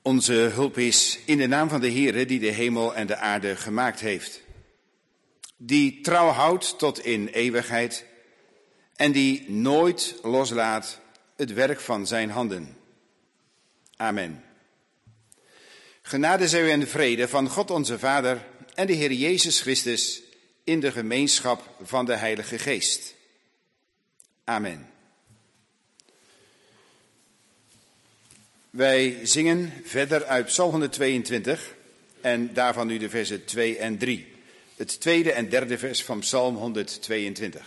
Onze hulp is in de naam van de Heere die de hemel en de aarde gemaakt heeft. Die trouw houdt tot in eeuwigheid en die nooit loslaat het werk van zijn handen. Amen. Genade zij u en vrede van God onze Vader en de Heer Jezus Christus in de gemeenschap van de Heilige Geest. Amen. Wij zingen verder uit Psalm 122 en daarvan nu de versen 2 en 3. Het tweede en derde vers van Psalm 122.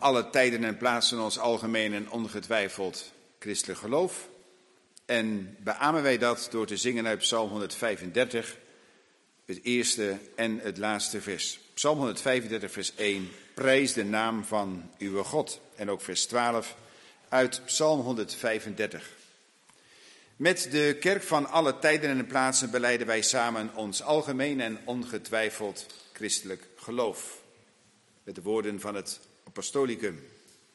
alle tijden en plaatsen ons algemeen en ongetwijfeld christelijk geloof. En beamen wij dat door te zingen uit Psalm 135, het eerste en het laatste vers. Psalm 135, vers 1, prijs de naam van uw God. En ook vers 12 uit Psalm 135. Met de kerk van alle tijden en plaatsen belijden wij samen ons algemeen en ongetwijfeld christelijk geloof. Met de woorden van het apostolicum.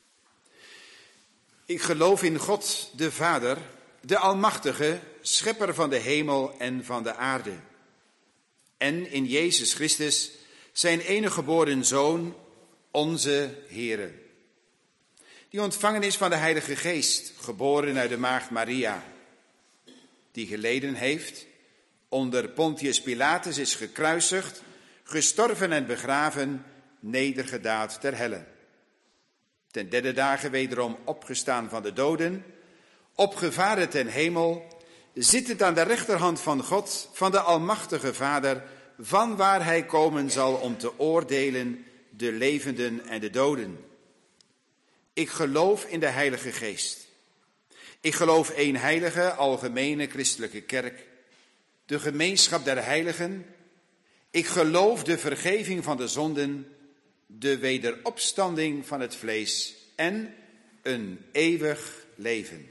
Ik geloof in God, de Vader, de Almachtige, schepper van de hemel en van de aarde. En in Jezus Christus, zijn enige geboren Zoon, onze Heere. Die ontvangen is van de Heilige Geest, geboren uit de maagd Maria. Die geleden heeft, onder Pontius Pilatus is gekruisigd, gestorven en begraven, nedergedaald ter helle. Ten derde dagen wederom opgestaan van de doden, opgevaren ten hemel, zittend aan de rechterhand van God, van de Almachtige Vader, van waar hij komen zal om te oordelen de levenden en de doden. Ik geloof in de Heilige Geest. Ik geloof één heilige, algemene christelijke kerk, de gemeenschap der heiligen. Ik geloof de vergeving van de zonden, de wederopstanding van het vlees en een eeuwig leven.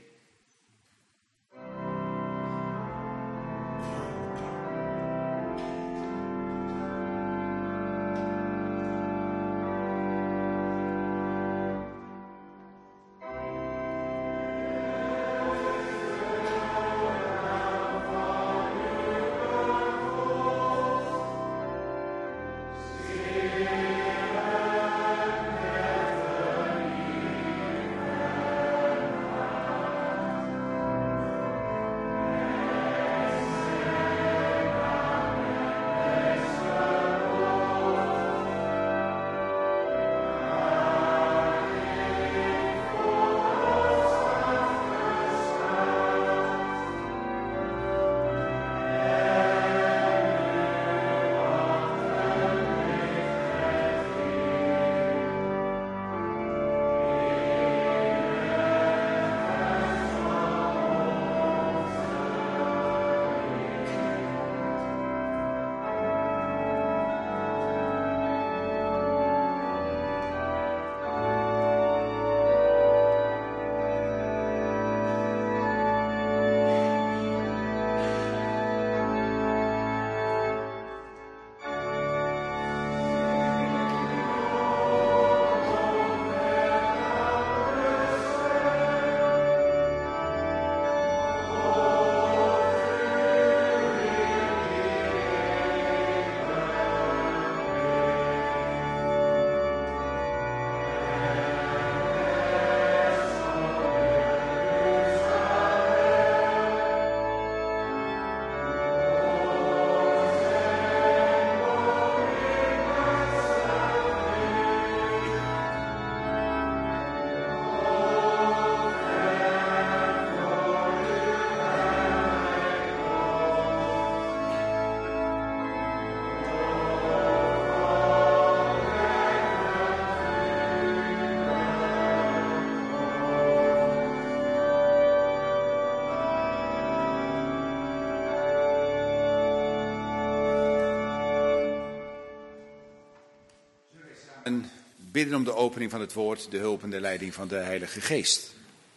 Bidden om de opening van het woord, de hulp en de leiding van de Heilige Geest.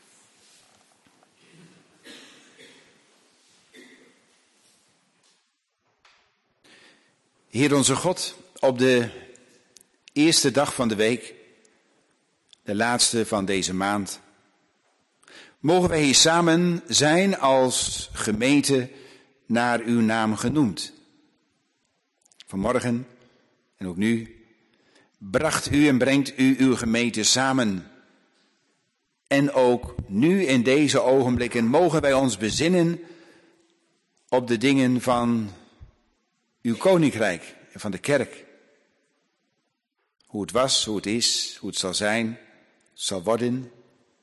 Heer onze God, op de eerste dag van de week, de laatste van deze maand, mogen wij hier samen zijn als gemeente naar uw naam genoemd. Vanmorgen en ook nu bracht u en brengt u uw gemeente samen. En ook nu in deze ogenblikken mogen wij ons bezinnen op de dingen van uw koninkrijk en van de kerk. Hoe het was, hoe het is, hoe het zal zijn, zal worden.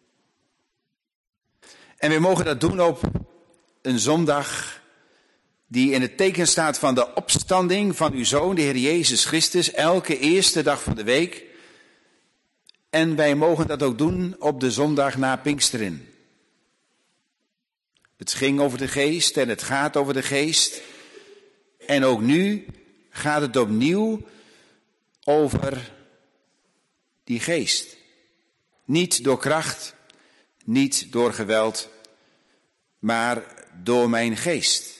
En we mogen dat doen op een zondag die in het teken staat van de opstanding van uw Zoon, de Heer Jezus Christus, elke eerste dag van de week. En wij mogen dat ook doen op de zondag na Pinksteren. Het ging over de geest en het gaat over de geest. En ook nu gaat het opnieuw over die geest. Niet door kracht, niet door geweld, maar door mijn geest.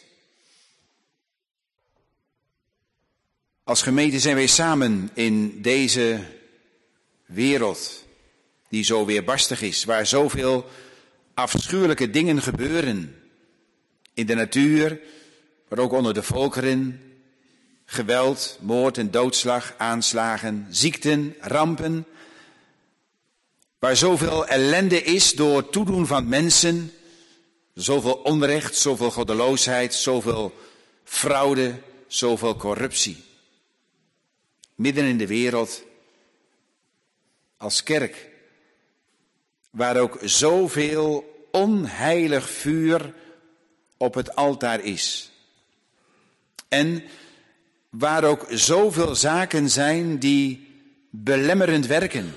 Als gemeente zijn wij samen in deze wereld die zo weerbarstig is, waar zoveel afschuwelijke dingen gebeuren. In de natuur, maar ook onder de volkeren. Geweld, moord en doodslag, aanslagen, ziekten, rampen. Waar zoveel ellende is door toedoen van mensen. Zoveel onrecht, zoveel goddeloosheid, zoveel fraude, zoveel corruptie. Midden in de wereld, als kerk, waar ook zoveel onheilig vuur op het altaar is. En waar ook zoveel zaken zijn die belemmerend werken.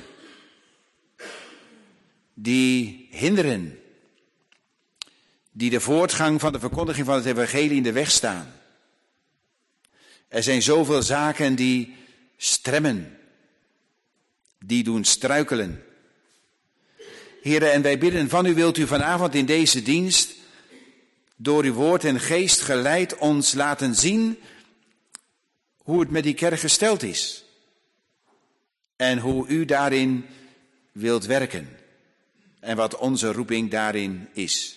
Die hinderen. Die de voortgang van de verkondiging van het evangelie in de weg staan. Er zijn zoveel zaken die stremmen. Die doen struikelen. Heren, en wij bidden van u, wilt u vanavond in deze dienst door uw woord en geest geleid ons laten zien hoe het met die kerk gesteld is. En hoe u daarin wilt werken. En wat onze roeping daarin is.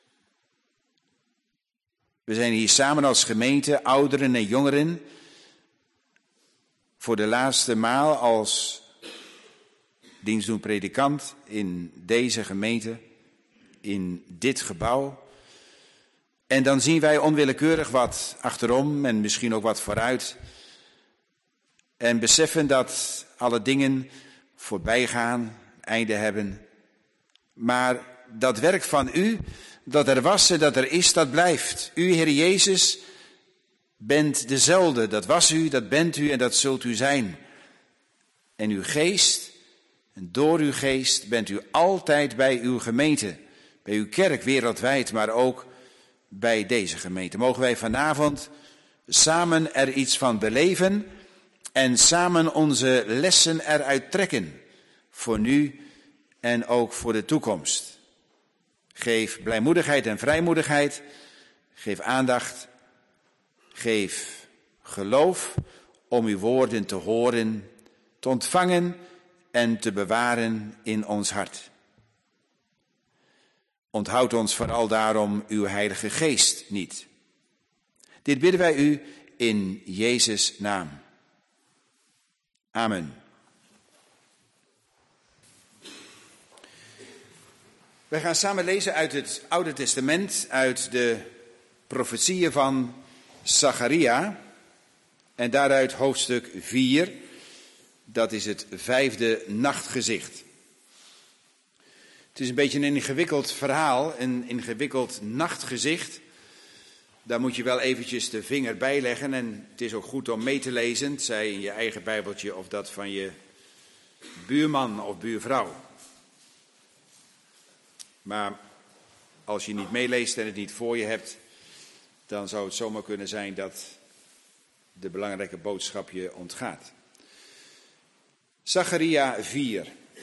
We zijn hier samen als gemeente, ouderen en jongeren, voor de laatste maal als dienstdoend predikant in deze gemeente, in dit gebouw. En dan zien wij onwillekeurig wat achterom en misschien ook wat vooruit. En beseffen dat alle dingen voorbij gaan, einde hebben. Maar dat werk van u, dat er was en dat er is, dat blijft. U, Heer Jezus, bent dezelfde. Dat was u, dat bent u en dat zult u zijn. En uw geest, en door uw geest bent u altijd bij uw gemeente. Bij uw kerk wereldwijd, maar ook bij deze gemeente. Mogen wij vanavond samen er iets van beleven en samen onze lessen eruit trekken. Voor nu en ook voor de toekomst. Geef blijmoedigheid en vrijmoedigheid. Geef aandacht. Geef geloof om uw woorden te horen, te ontvangen en te bewaren in ons hart. Onthoud ons vooral daarom uw Heilige Geest niet. Dit bidden wij u in Jezus' naam. Amen. Wij gaan samen lezen uit het Oude Testament, uit de profetieën van Zacharia. En daaruit hoofdstuk 4, dat is het 5e nachtgezicht. Het is een beetje een ingewikkeld verhaal, een ingewikkeld nachtgezicht. Daar moet je wel eventjes de vinger bij leggen en het is ook goed om mee te lezen. Het zij in je eigen bijbeltje of dat van je buurman of buurvrouw. Maar als je niet meeleest en het niet voor je hebt, dan zou het zomaar kunnen zijn dat de belangrijke boodschap je ontgaat. Zacharia 4.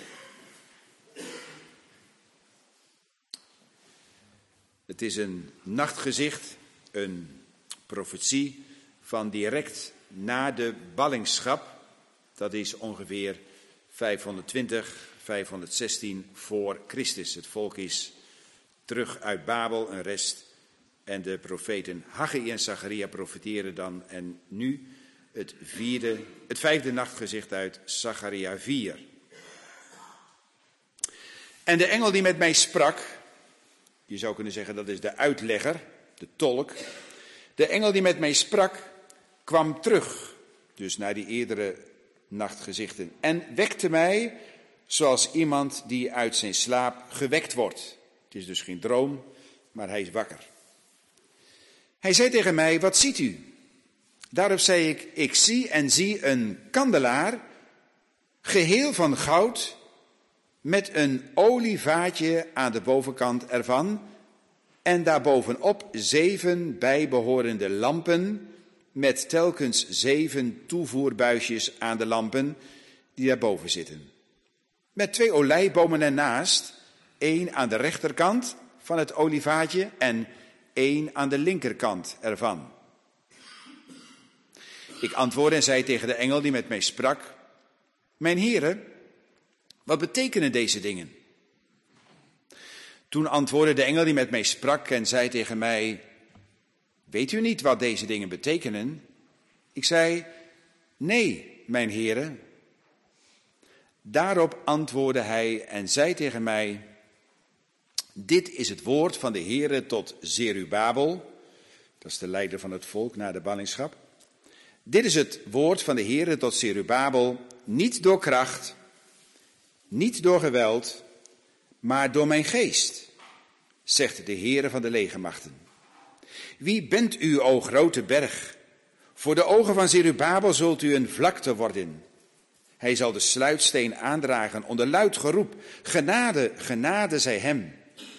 Het is een nachtgezicht, een profetie van direct na de ballingschap. Dat is ongeveer 520, 516 voor Christus. Het volk is terug uit Babel, een rest. En de profeten Haggai en Zacharia profeteren dan. En nu het 5e nachtgezicht uit Zacharia 4. En de engel die met mij sprak, je zou kunnen zeggen dat is de uitlegger, de tolk. De engel die met mij sprak kwam terug, dus naar die eerdere nachtgezichten. En wekte mij zoals iemand die uit zijn slaap gewekt wordt. Het is dus geen droom, maar hij is wakker. Hij zei tegen mij, wat ziet u? Daarop zei ik zie een kandelaar, geheel van goud, met een olievaatje aan de bovenkant ervan en daarbovenop 7 bijbehorende lampen met telkens 7 toevoerbuisjes aan de lampen die daarboven zitten. Met 2 olijfbomen ernaast, 1 aan de rechterkant van het olievaatje en 1 aan de linkerkant ervan. Ik antwoordde en zei tegen de engel die met mij sprak: Mijn heren, wat betekenen deze dingen? Toen antwoordde de engel die met mij sprak en zei tegen mij: Weet u niet wat deze dingen betekenen? Ik zei: Nee, mijn heren. Daarop antwoordde hij en zei tegen mij: Dit is het woord van de Heere tot Zerubabel. Dat is de leider van het volk na de ballingschap. Dit is het woord van de Heere tot Zerubabel, niet door kracht, niet door geweld, maar door mijn geest, zegt de Heere van de legermachten. Wie bent u, o grote berg? Voor de ogen van Zerubabel zult u een vlakte worden. Hij zal de sluitsteen aandragen onder luid geroep. Genade, genade zij hem.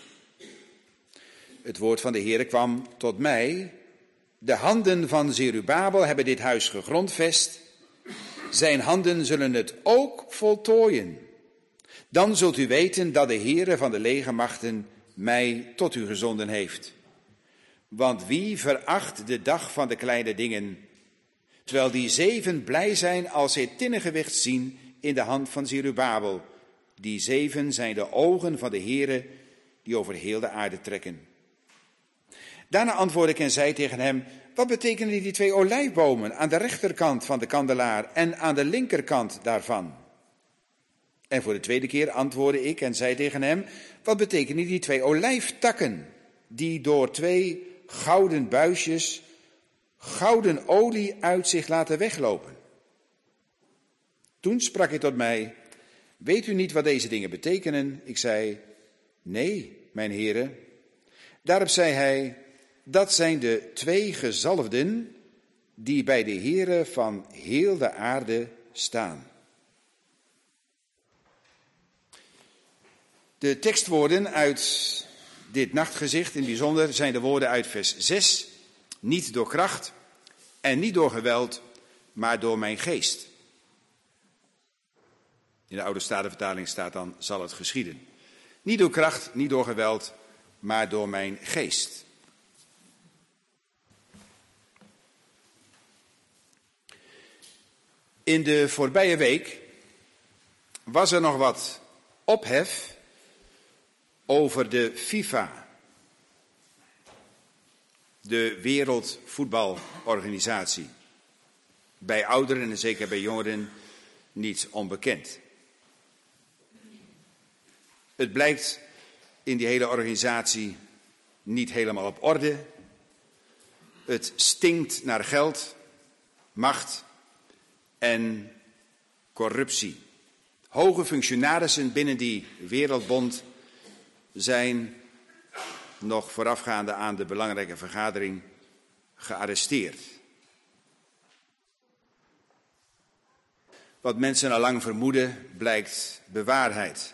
Het woord van de Heere kwam tot mij. De handen van Zerubabel hebben dit huis gegrondvest. Zijn handen zullen het ook voltooien. Dan zult u weten dat de Heere van de legermachten mij tot u gezonden heeft. Want wie veracht de dag van de kleine dingen, terwijl die 7 blij zijn als zij tinnengewicht zien in de hand van Zerubabel. Die 7 zijn de ogen van de Heere die over heel de aarde trekken. Daarna antwoordde ik en zei tegen hem: Wat betekenen die 2 olijfbomen aan de rechterkant van de kandelaar en aan de linkerkant daarvan? En voor de tweede keer antwoordde ik en zei tegen hem: Wat betekenen die 2 olijftakken die door 2 gouden buisjes gouden olie uit zich laten weglopen? Toen sprak hij tot mij: Weet u niet wat deze dingen betekenen? Ik zei: Nee, mijn heren. Daarop zei hij: Dat zijn de 2 gezalfden die bij de Heere van heel de aarde staan. De tekstwoorden uit dit nachtgezicht in bijzonder zijn de woorden uit vers 6. Niet door kracht en niet door geweld, maar door mijn geest. In de oude Statenvertaling staat dan: zal het geschieden. Niet door kracht, niet door geweld, maar door mijn geest. In de voorbije week was er nog wat ophef over de FIFA, de Wereldvoetbalorganisatie. Bij ouderen en zeker bij jongeren niet onbekend. Het blijkt in die hele organisatie niet helemaal op orde. Het stinkt naar geld, macht en corruptie. Hoge functionarissen binnen die wereldbond zijn nog voorafgaande aan de belangrijke vergadering gearresteerd. Wat mensen al lang vermoeden, blijkt bewaarheid.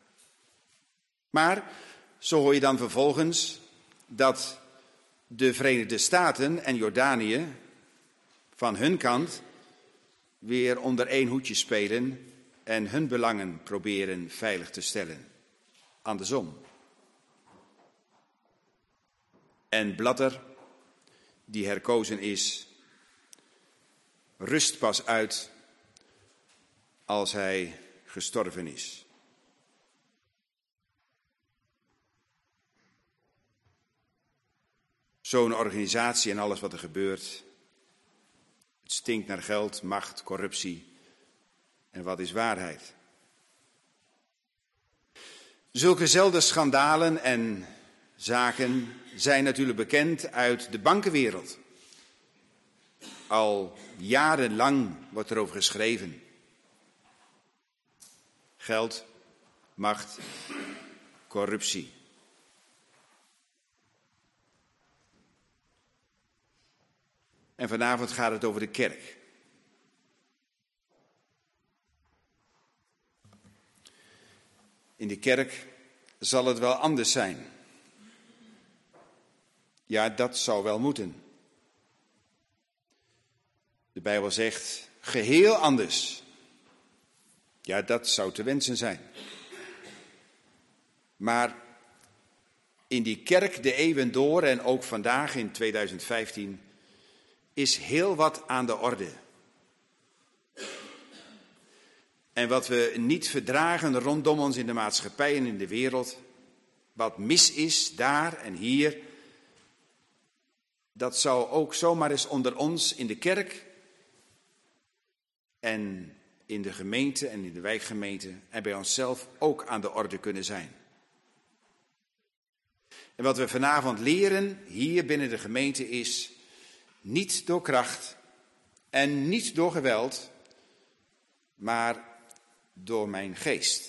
Maar zo hoor je dan vervolgens dat de Verenigde Staten en Jordanië van hun kant weer onder één hoedje spelen en hun belangen proberen veilig te stellen. Andersom. En Blatter, die herkozen is, rust pas uit als hij gestorven is. Zo'n organisatie en alles wat er gebeurt, het stinkt naar geld, macht, corruptie. En wat is waarheid? Zulkezelfde schandalen en zaken zijn natuurlijk bekend uit de bankenwereld. Al jarenlang wordt erover geschreven. Geld, macht, corruptie. En vanavond gaat het over de kerk. in de kerk zal het wel anders zijn. Ja, dat zou wel moeten. De Bijbel zegt geheel anders. Ja, dat zou te wensen zijn. Maar in die kerk de eeuwen door en ook vandaag in 2015 is heel wat aan de orde. En wat we niet verdragen rondom ons in de maatschappij en in de wereld, wat mis is daar en hier, dat zou ook zomaar eens onder ons in de kerk en in de gemeente en in de wijkgemeente en bij onszelf ook aan de orde kunnen zijn. En wat we vanavond leren hier binnen de gemeente is niet door kracht en niet door geweld, maar door mijn geest.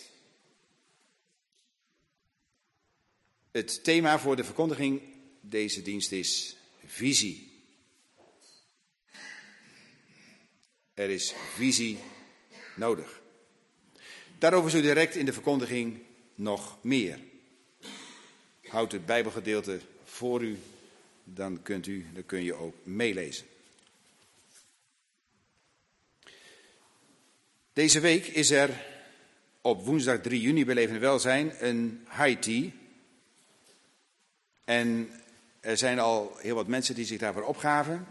Het thema voor de verkondiging deze dienst is visie. Er is visie nodig. Daarover zo direct in de verkondiging nog meer. Houd het Bijbelgedeelte voor u, dan kun je ook meelezen. Deze week is er op woensdag 3 juni bij Leven en Welzijn een high tea. En er zijn al heel wat mensen die zich daarvoor opgaven.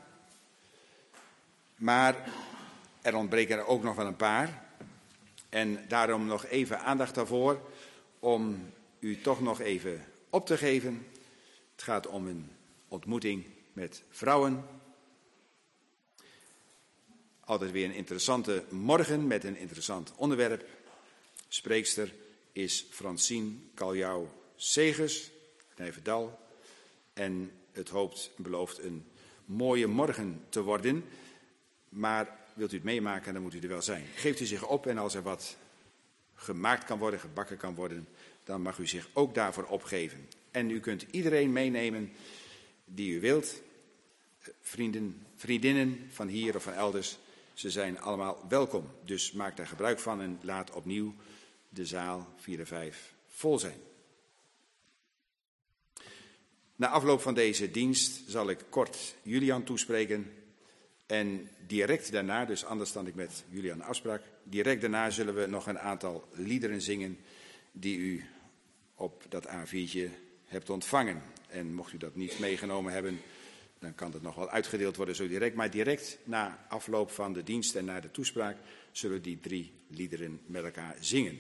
Maar er ontbreken er ook nog wel een paar. En daarom nog even aandacht daarvoor om u toch nog even op te geven. Het gaat om een ontmoeting met vrouwen. Altijd weer een interessante morgen met een interessant onderwerp. Spreekster is Francine Kaljouw-Segers, Nijverdal. En het belooft een mooie morgen te worden. Maar wilt u het meemaken, dan moet u er wel zijn. Geeft u zich op en als er wat gemaakt kan worden, gebakken kan worden, dan mag u zich ook daarvoor opgeven. En u kunt iedereen meenemen die u wilt. Vrienden, vriendinnen van hier of van elders. Ze zijn allemaal welkom. Dus maak daar gebruik van en laat opnieuw de zaal 4 en 5 vol zijn. Na afloop van deze dienst zal ik kort Julian toespreken. En direct daarna, dus anders dan ik met Julian afsprak, direct daarna zullen we nog een aantal liederen zingen die u op dat A4'tje hebt ontvangen. En mocht u dat niet meegenomen hebben, dan kan dat nog wel uitgedeeld worden zo direct. Maar direct na afloop van de dienst en na de toespraak zullen we die 3 liederen met elkaar zingen.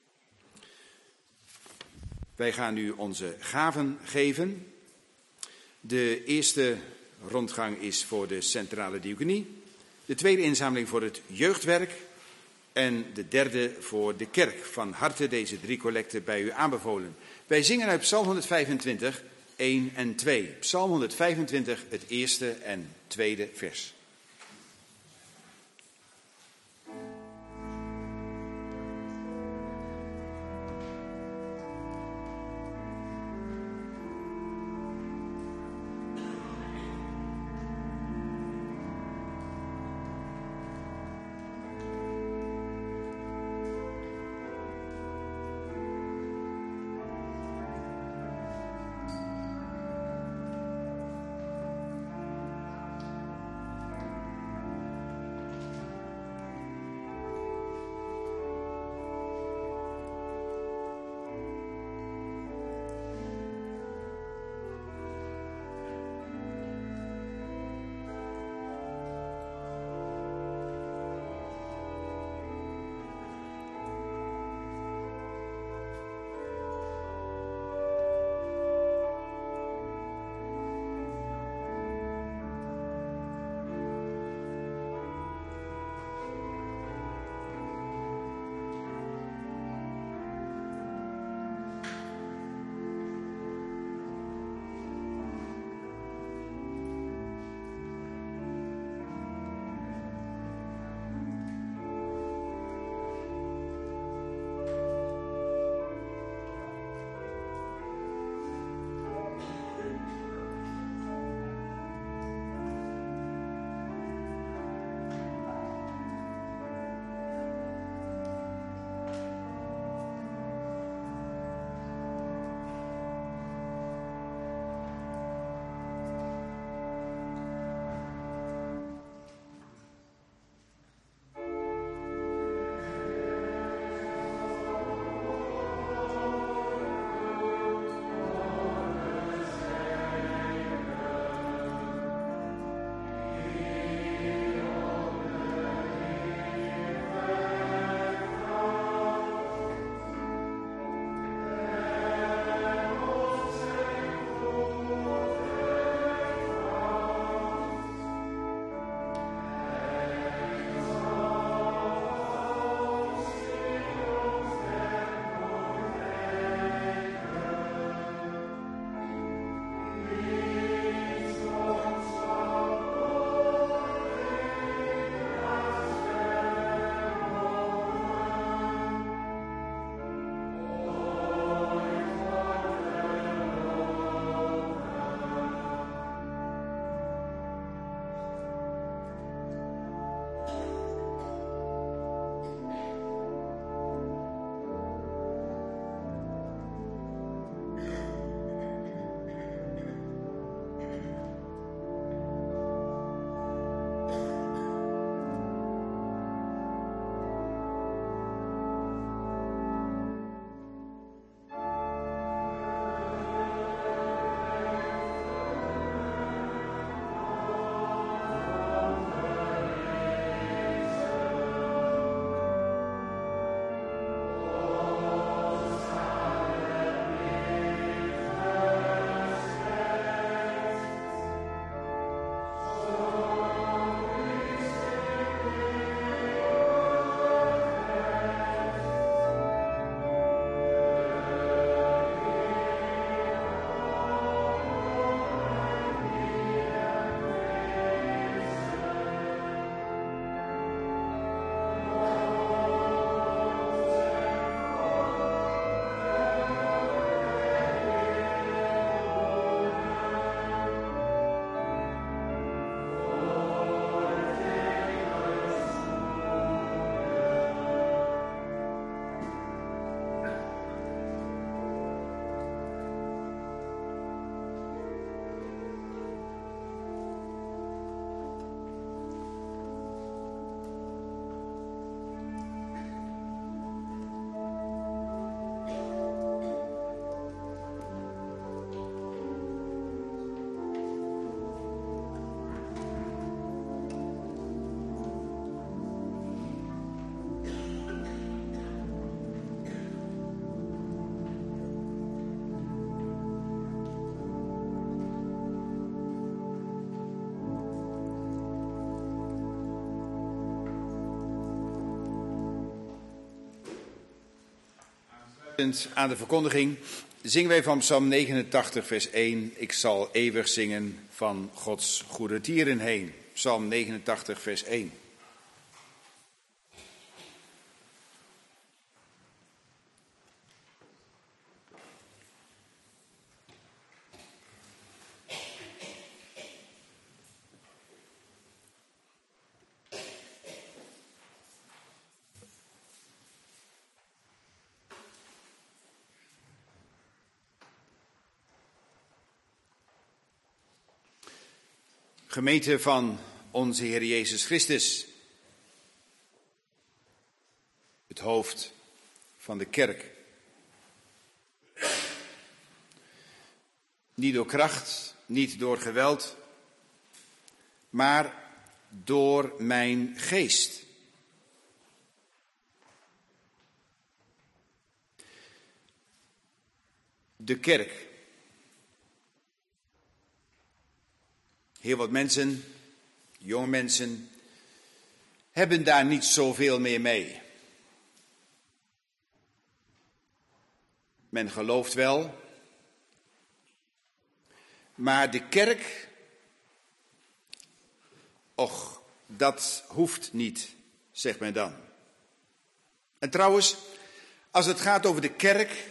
Wij gaan nu onze gaven geven. De eerste rondgang is voor de centrale diaconie. De tweede inzameling voor het jeugdwerk. En de derde voor de kerk. Van harte deze 3 collecten bij u aanbevolen. Wij zingen uit Psalm 125, 1 en 2. Psalm 125, het eerste en tweede vers. Aansluitend aan de verkondiging zingen wij van Psalm 89, vers 1. Ik zal eeuwig zingen van Gods goede tieren heen. Psalm 89, vers 1. Gemeente van onze Heer Jezus Christus, het hoofd van de kerk. Niet door kracht, niet door geweld, maar door mijn geest. De kerk. Heel wat mensen, jonge mensen, hebben daar niet zoveel meer mee. Men gelooft wel, maar de kerk, och, dat hoeft niet, zegt men dan. En trouwens, als het gaat over de kerk,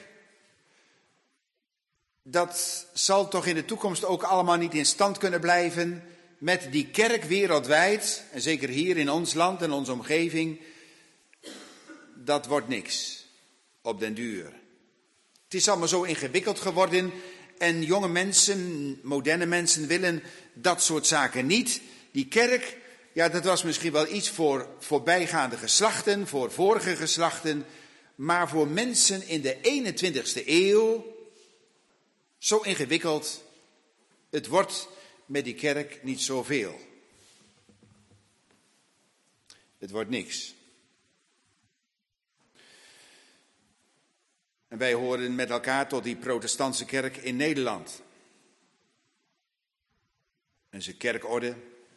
dat zal toch in de toekomst ook allemaal niet in stand kunnen blijven met die kerk wereldwijd, en zeker hier in ons land en onze omgeving, dat wordt niks op den duur. Het is allemaal zo ingewikkeld geworden en jonge mensen, moderne mensen willen dat soort zaken niet. Die kerk, ja, dat was misschien wel iets voor voorbijgaande geslachten, voor vorige geslachten, maar voor mensen in de 21ste eeuw, zo ingewikkeld, het wordt met die kerk niet zoveel. Het wordt niks. En wij horen met elkaar tot die protestantse kerk in Nederland. En zijn kerkorde.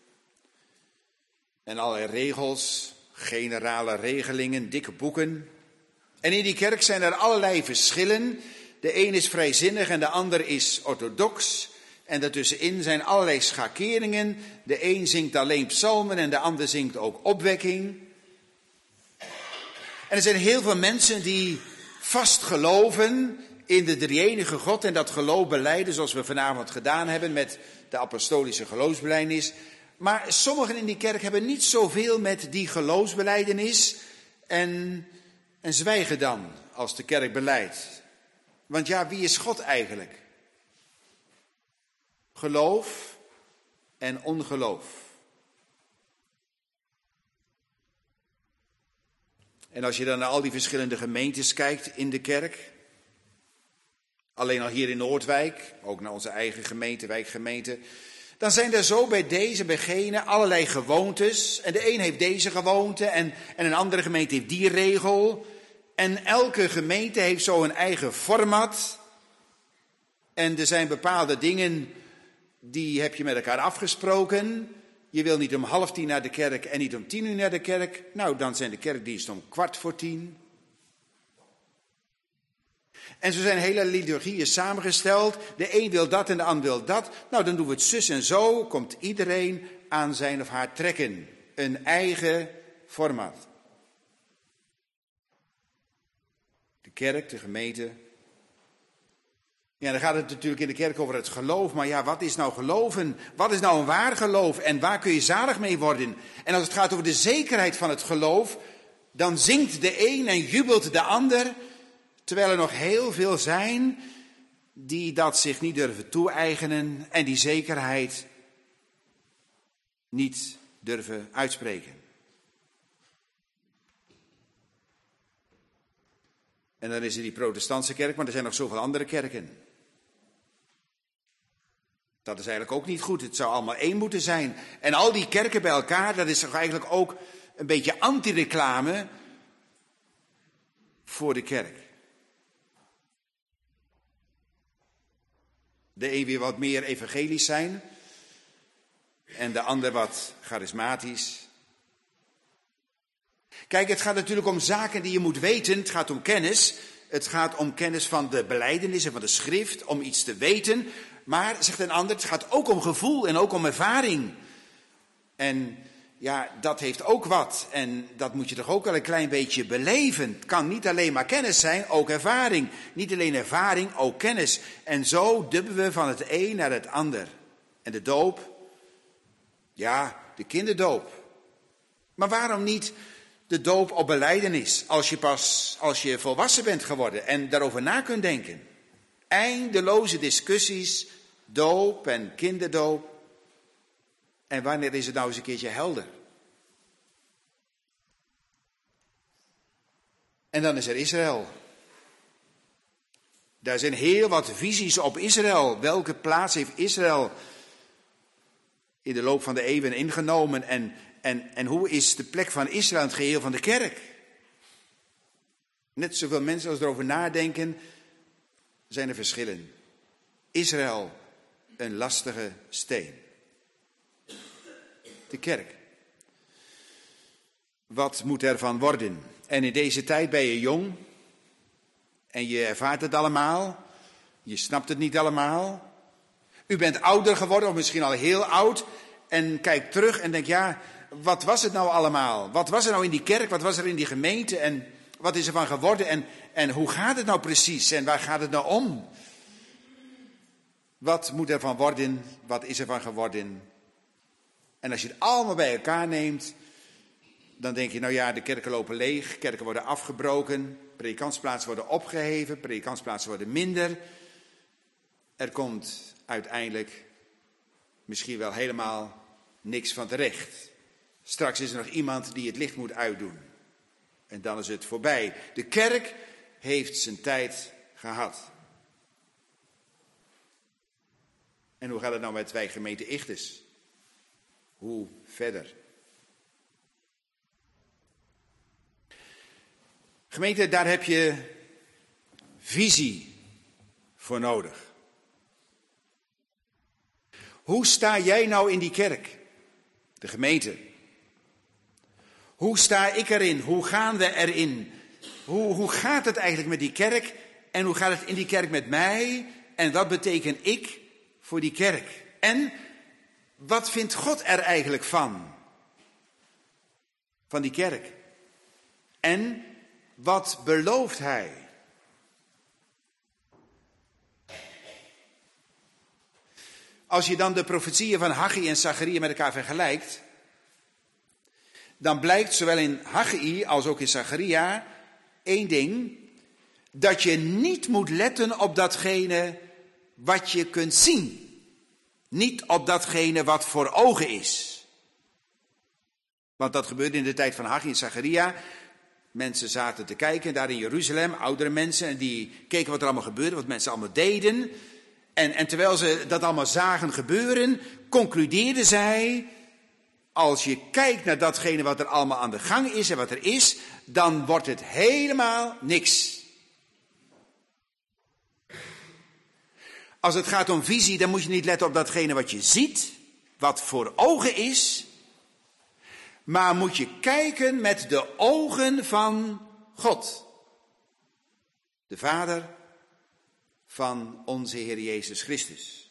En allerlei regels, generale regelingen, dikke boeken. En in die kerk zijn er allerlei verschillen. De een is vrijzinnig en de ander is orthodox. En daartussenin zijn allerlei schakeringen. De een zingt alleen psalmen en de ander zingt ook opwekking. En er zijn heel veel mensen die vast geloven in de drie-enige God en dat geloof belijden zoals we vanavond gedaan hebben met de apostolische geloofsbelijdenis. Maar sommigen in die kerk hebben niet zoveel met die geloofsbelijdenis en zwijgen dan als de kerk belijdt. Want ja, wie is God eigenlijk? Geloof en ongeloof. En als je dan naar al die verschillende gemeentes kijkt in de kerk, alleen al hier in Noordwijk, ook naar onze eigen gemeente, wijkgemeente, dan zijn er zo bij deze, bij gene, allerlei gewoontes. En de een heeft deze gewoonte en een andere gemeente heeft die regel. En elke gemeente heeft zo een eigen format. En er zijn bepaalde dingen, die heb je met elkaar afgesproken. Je wil niet om 9:30 naar de kerk en niet om 10:00 naar de kerk. Nou, dan zijn de kerkdiensten om 9:15. En zo zijn hele liturgieën samengesteld. De een wil dat en de ander wil dat. Nou, dan doen we het zus en zo. Komt iedereen aan zijn of haar trekken. Een eigen format. De kerk, de gemeente. Ja, dan gaat het natuurlijk in de kerk over het geloof. Maar ja, wat is nou geloven? Wat is nou een waar geloof? En waar kun je zalig mee worden? En als het gaat over de zekerheid van het geloof, dan zingt de een en jubelt de ander. Terwijl er nog heel veel zijn die dat zich niet durven toe-eigenen en die zekerheid niet durven uitspreken. En dan is er die protestantse kerk, maar er zijn nog zoveel andere kerken. Dat is eigenlijk ook niet goed. Het zou allemaal één moeten zijn. En al die kerken bij elkaar, dat is toch eigenlijk ook een beetje anti-reclame voor de kerk. De een weer wat meer evangelisch zijn en de ander wat charismatisch. Kijk, het gaat natuurlijk om zaken die je moet weten. Het gaat om kennis. het gaat om kennis van de belijdenissen van de schrift, om iets te weten. Maar, zegt een ander, het gaat ook om gevoel en ook om ervaring. En ja, dat heeft ook wat. En dat moet je toch ook wel een klein beetje beleven. Het kan niet alleen maar kennis zijn, ook ervaring. Niet alleen ervaring, ook kennis. En zo dubben we van het een naar het ander. En de doop, ja, de kinderdoop. Maar waarom niet de doop op belijdenis, als je volwassen bent geworden en daarover na kunt denken? Eindeloze discussies, doop en kinderdoop. En wanneer is het nou eens een keertje helder? En dan is er Israël. Daar zijn heel wat visies op Israël. Welke plaats heeft Israël in de loop van de eeuwen ingenomen? En hoe is de plek van Israël in het geheel van de kerk? Net zoveel mensen als erover nadenken, zijn er verschillen. Israël, een lastige steen. De kerk. Wat moet ervan worden? En in deze tijd ben je jong en je ervaart het allemaal. Je snapt het niet allemaal. U bent ouder geworden of misschien al heel oud en kijkt terug en denkt, ja, wat was het nou allemaal? Wat was er nou in die kerk? Wat was er in die gemeente? En wat is er van geworden? En hoe gaat het nou precies? En waar gaat het nou om? Wat moet er van worden? Wat is er van geworden? En als je het allemaal bij elkaar neemt, dan denk je, nou ja, de kerken lopen leeg, kerken worden afgebroken, predikantsplaatsen worden opgeheven, predikantsplaatsen worden minder. Er komt uiteindelijk misschien wel helemaal niks van terecht. Straks is er nog iemand die het licht moet uitdoen. En dan is het voorbij. De kerk heeft zijn tijd gehad. En hoe gaat het nou met wij gemeente Ichthus? Hoe verder? Gemeente, daar heb je visie voor nodig. Hoe sta jij nou in die kerk? De gemeente. Hoe sta ik erin? Hoe gaan we erin? Hoe gaat het eigenlijk met die kerk? En hoe gaat het in die kerk met mij? En wat beteken ik voor die kerk? En wat vindt God er eigenlijk van? Van die kerk. En wat belooft hij? Als je dan de profetieën van Haggai en Zacharia met elkaar vergelijkt, dan blijkt zowel in Haggai als ook in Zacharia één ding: dat je niet moet letten op datgene wat je kunt zien. Niet op datgene wat voor ogen is. Want dat gebeurde in de tijd van Haggai en Zacharia. Mensen zaten te kijken daar in Jeruzalem, oudere mensen, en die keken wat er allemaal gebeurde, wat mensen allemaal deden. En terwijl ze dat allemaal zagen gebeuren, concludeerden zij: als je kijkt naar datgene wat er allemaal aan de gang is en wat er is, dan wordt het helemaal niks. Als het gaat om visie, dan moet je niet letten op datgene wat je ziet, wat voor ogen is, maar moet je kijken met de ogen van God, de Vader van onze Heer Jezus Christus.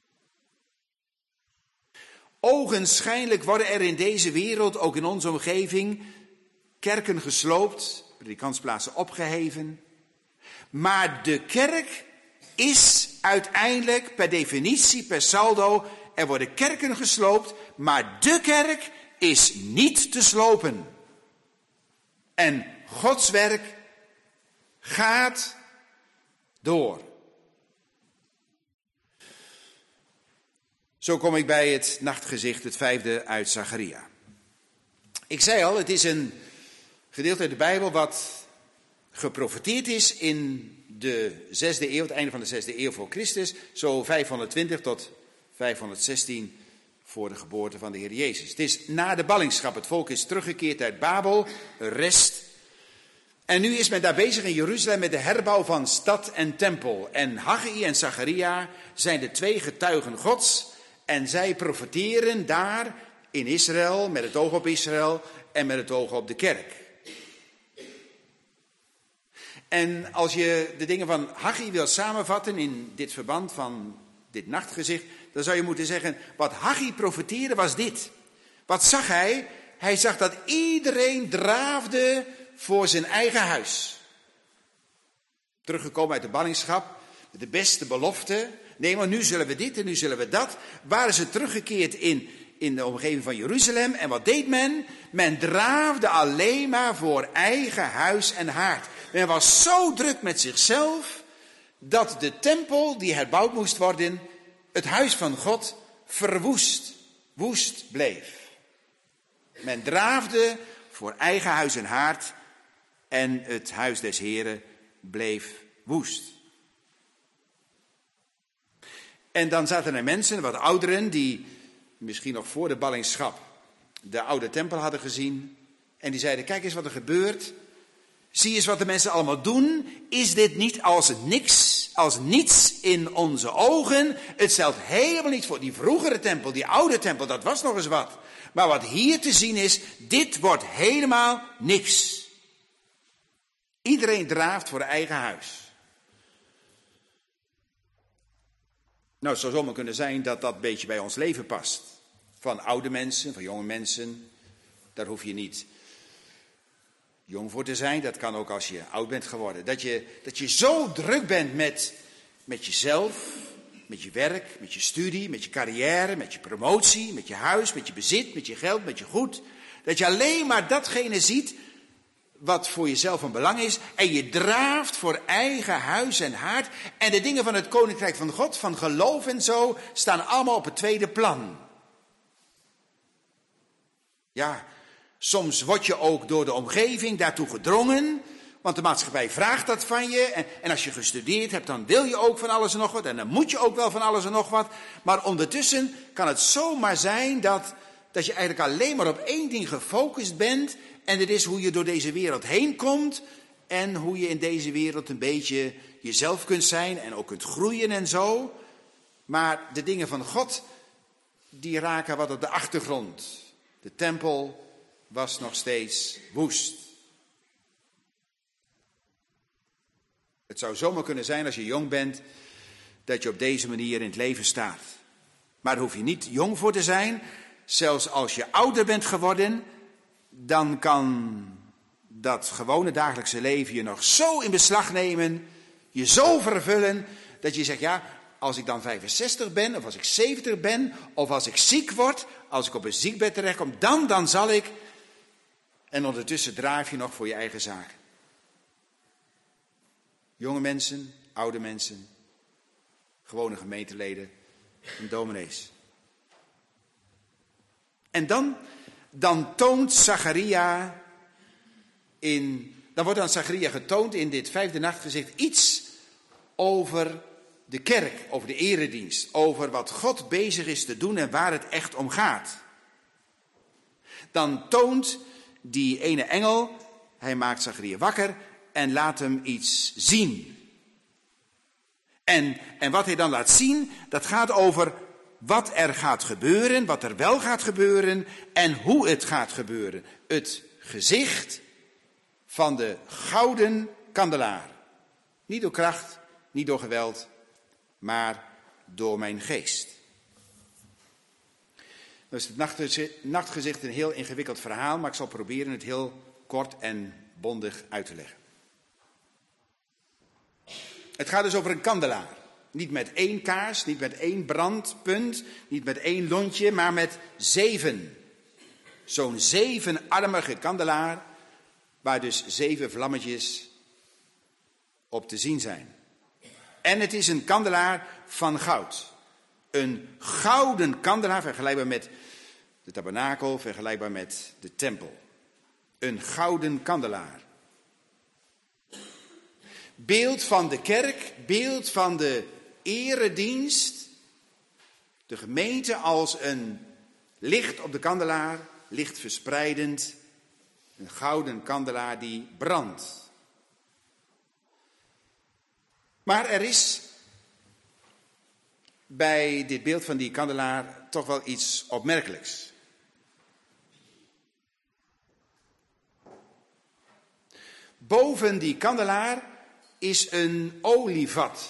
Ogenschijnlijk worden er in deze wereld, ook in onze omgeving, kerken gesloopt, predikantsplaatsen opgeheven. Maar de kerk is uiteindelijk per definitie, per saldo, er worden kerken gesloopt, maar de kerk is niet te slopen. En Gods werk gaat door. Zo kom ik bij het nachtgezicht, het 5e uit Zacharia. Ik zei al, het is een gedeelte uit de Bijbel wat geprofeteerd is in de 6e eeuw, het einde van de 6e eeuw voor Christus, zo 520 tot 516 voor de geboorte van de Heer Jezus. Het is na de ballingschap, het volk is teruggekeerd uit Babel, rest. En nu is men daar bezig in Jeruzalem met de herbouw van stad en tempel. En Haggai en Zacharia zijn de twee getuigen Gods. En zij profeteren daar in Israël, met het oog op Israël en met het oog op de kerk. En als je de dingen van Haggai wil samenvatten in dit verband van dit nachtgezicht, dan zou je moeten zeggen, wat Haggai profeteerde was dit. Wat zag hij? Hij zag dat iedereen draafde voor zijn eigen huis. Teruggekomen uit de ballingschap, de beste belofte. Nee, maar nu zullen we dit en nu zullen we dat. Waren ze teruggekeerd in de omgeving van Jeruzalem. En wat deed men? Men draafde alleen maar voor eigen huis en haard. Men was zo druk met zichzelf dat de tempel die herbouwd moest worden, het huis van God, woest bleef. Men draafde voor eigen huis en haard en het huis des Heren bleef woest. En dan zaten er mensen, wat ouderen, die misschien nog voor de ballingschap de oude tempel hadden gezien. En die zeiden, kijk eens wat er gebeurt. Zie eens wat de mensen allemaal doen. Is dit niet als niets in onze ogen? Het stelt helemaal niet voor. Die vroegere tempel, die oude tempel, dat was nog eens wat. Maar wat hier te zien is, dit wordt helemaal niks. Iedereen draaft voor eigen huis. Nou, het zou zomaar kunnen zijn dat dat een beetje bij ons leven past. Van oude mensen, van jonge mensen. Daar hoef je niet jong voor te zijn. Dat kan ook als je oud bent geworden. Dat je zo druk bent met jezelf, met je werk, met je studie, met je carrière, met je promotie, met je huis, met je bezit, met je geld, met je goed. Dat je alleen maar datgene ziet wat voor jezelf van belang is. En je draaft voor eigen huis en haard. En de dingen van het koninkrijk van God, van geloof en zo, staan allemaal op het tweede plan. Ja, soms word je ook door de omgeving daartoe gedrongen. Want de maatschappij vraagt dat van je. En als je gestudeerd hebt, dan wil je ook van alles en nog wat. En dan moet je ook wel van alles en nog wat. Maar ondertussen kan het zomaar zijn dat je eigenlijk alleen maar op één ding gefocust bent. En dat is hoe je door deze wereld heen komt. En hoe je in deze wereld een beetje jezelf kunt zijn. En ook kunt groeien en zo. Maar de dingen van God, die raken wat op de achtergrond. De tempel was nog steeds woest. Het zou zomaar kunnen zijn als je jong bent, dat je op deze manier in het leven staat. Maar daar hoef je niet jong voor te zijn. Zelfs als je ouder bent geworden, dan kan dat gewone dagelijkse leven je nog zo in beslag nemen, je zo vervullen, dat je zegt, ja, als ik dan 65 ben, of als ik 70 ben, of als ik ziek word, als ik op een ziekbed terechtkom, dan zal ik. En ondertussen draaf je nog voor je eigen zaak. Jonge mensen, oude mensen, gewone gemeenteleden en dominees. En dan toont Zacharia dan wordt aan Zacharia getoond in dit 5e nachtgezicht iets over de kerk, over de eredienst, over wat God bezig is te doen en waar het echt om gaat. Dan toont die ene engel, hij maakt Zacharia wakker en laat hem iets zien. En wat hij dan laat zien, dat gaat over wat er gaat gebeuren, wat er wel gaat gebeuren en hoe het gaat gebeuren. Het gezicht van de gouden kandelaar. Niet door kracht, niet door geweld, maar door mijn geest. Dat is het nachtgezicht een heel ingewikkeld verhaal, maar ik zal proberen het heel kort en bondig uit te leggen. Het gaat dus over een kandelaar. Niet met 1 kaars, niet met 1 brandpunt, niet met 1 lontje, maar met 7. Zo'n 7-armige kandelaar, waar dus 7 vlammetjes op te zien zijn. En het is een kandelaar van goud. Een gouden kandelaar, vergelijkbaar met de tabernakel, vergelijkbaar met de tempel. Een gouden kandelaar. Beeld van de kerk, beeld van de eredienst. De gemeente als een licht op de kandelaar, licht verspreidend. Een gouden kandelaar die brandt. Maar er is bij dit beeld van die kandelaar toch wel iets opmerkelijks. Boven die kandelaar is een olievat.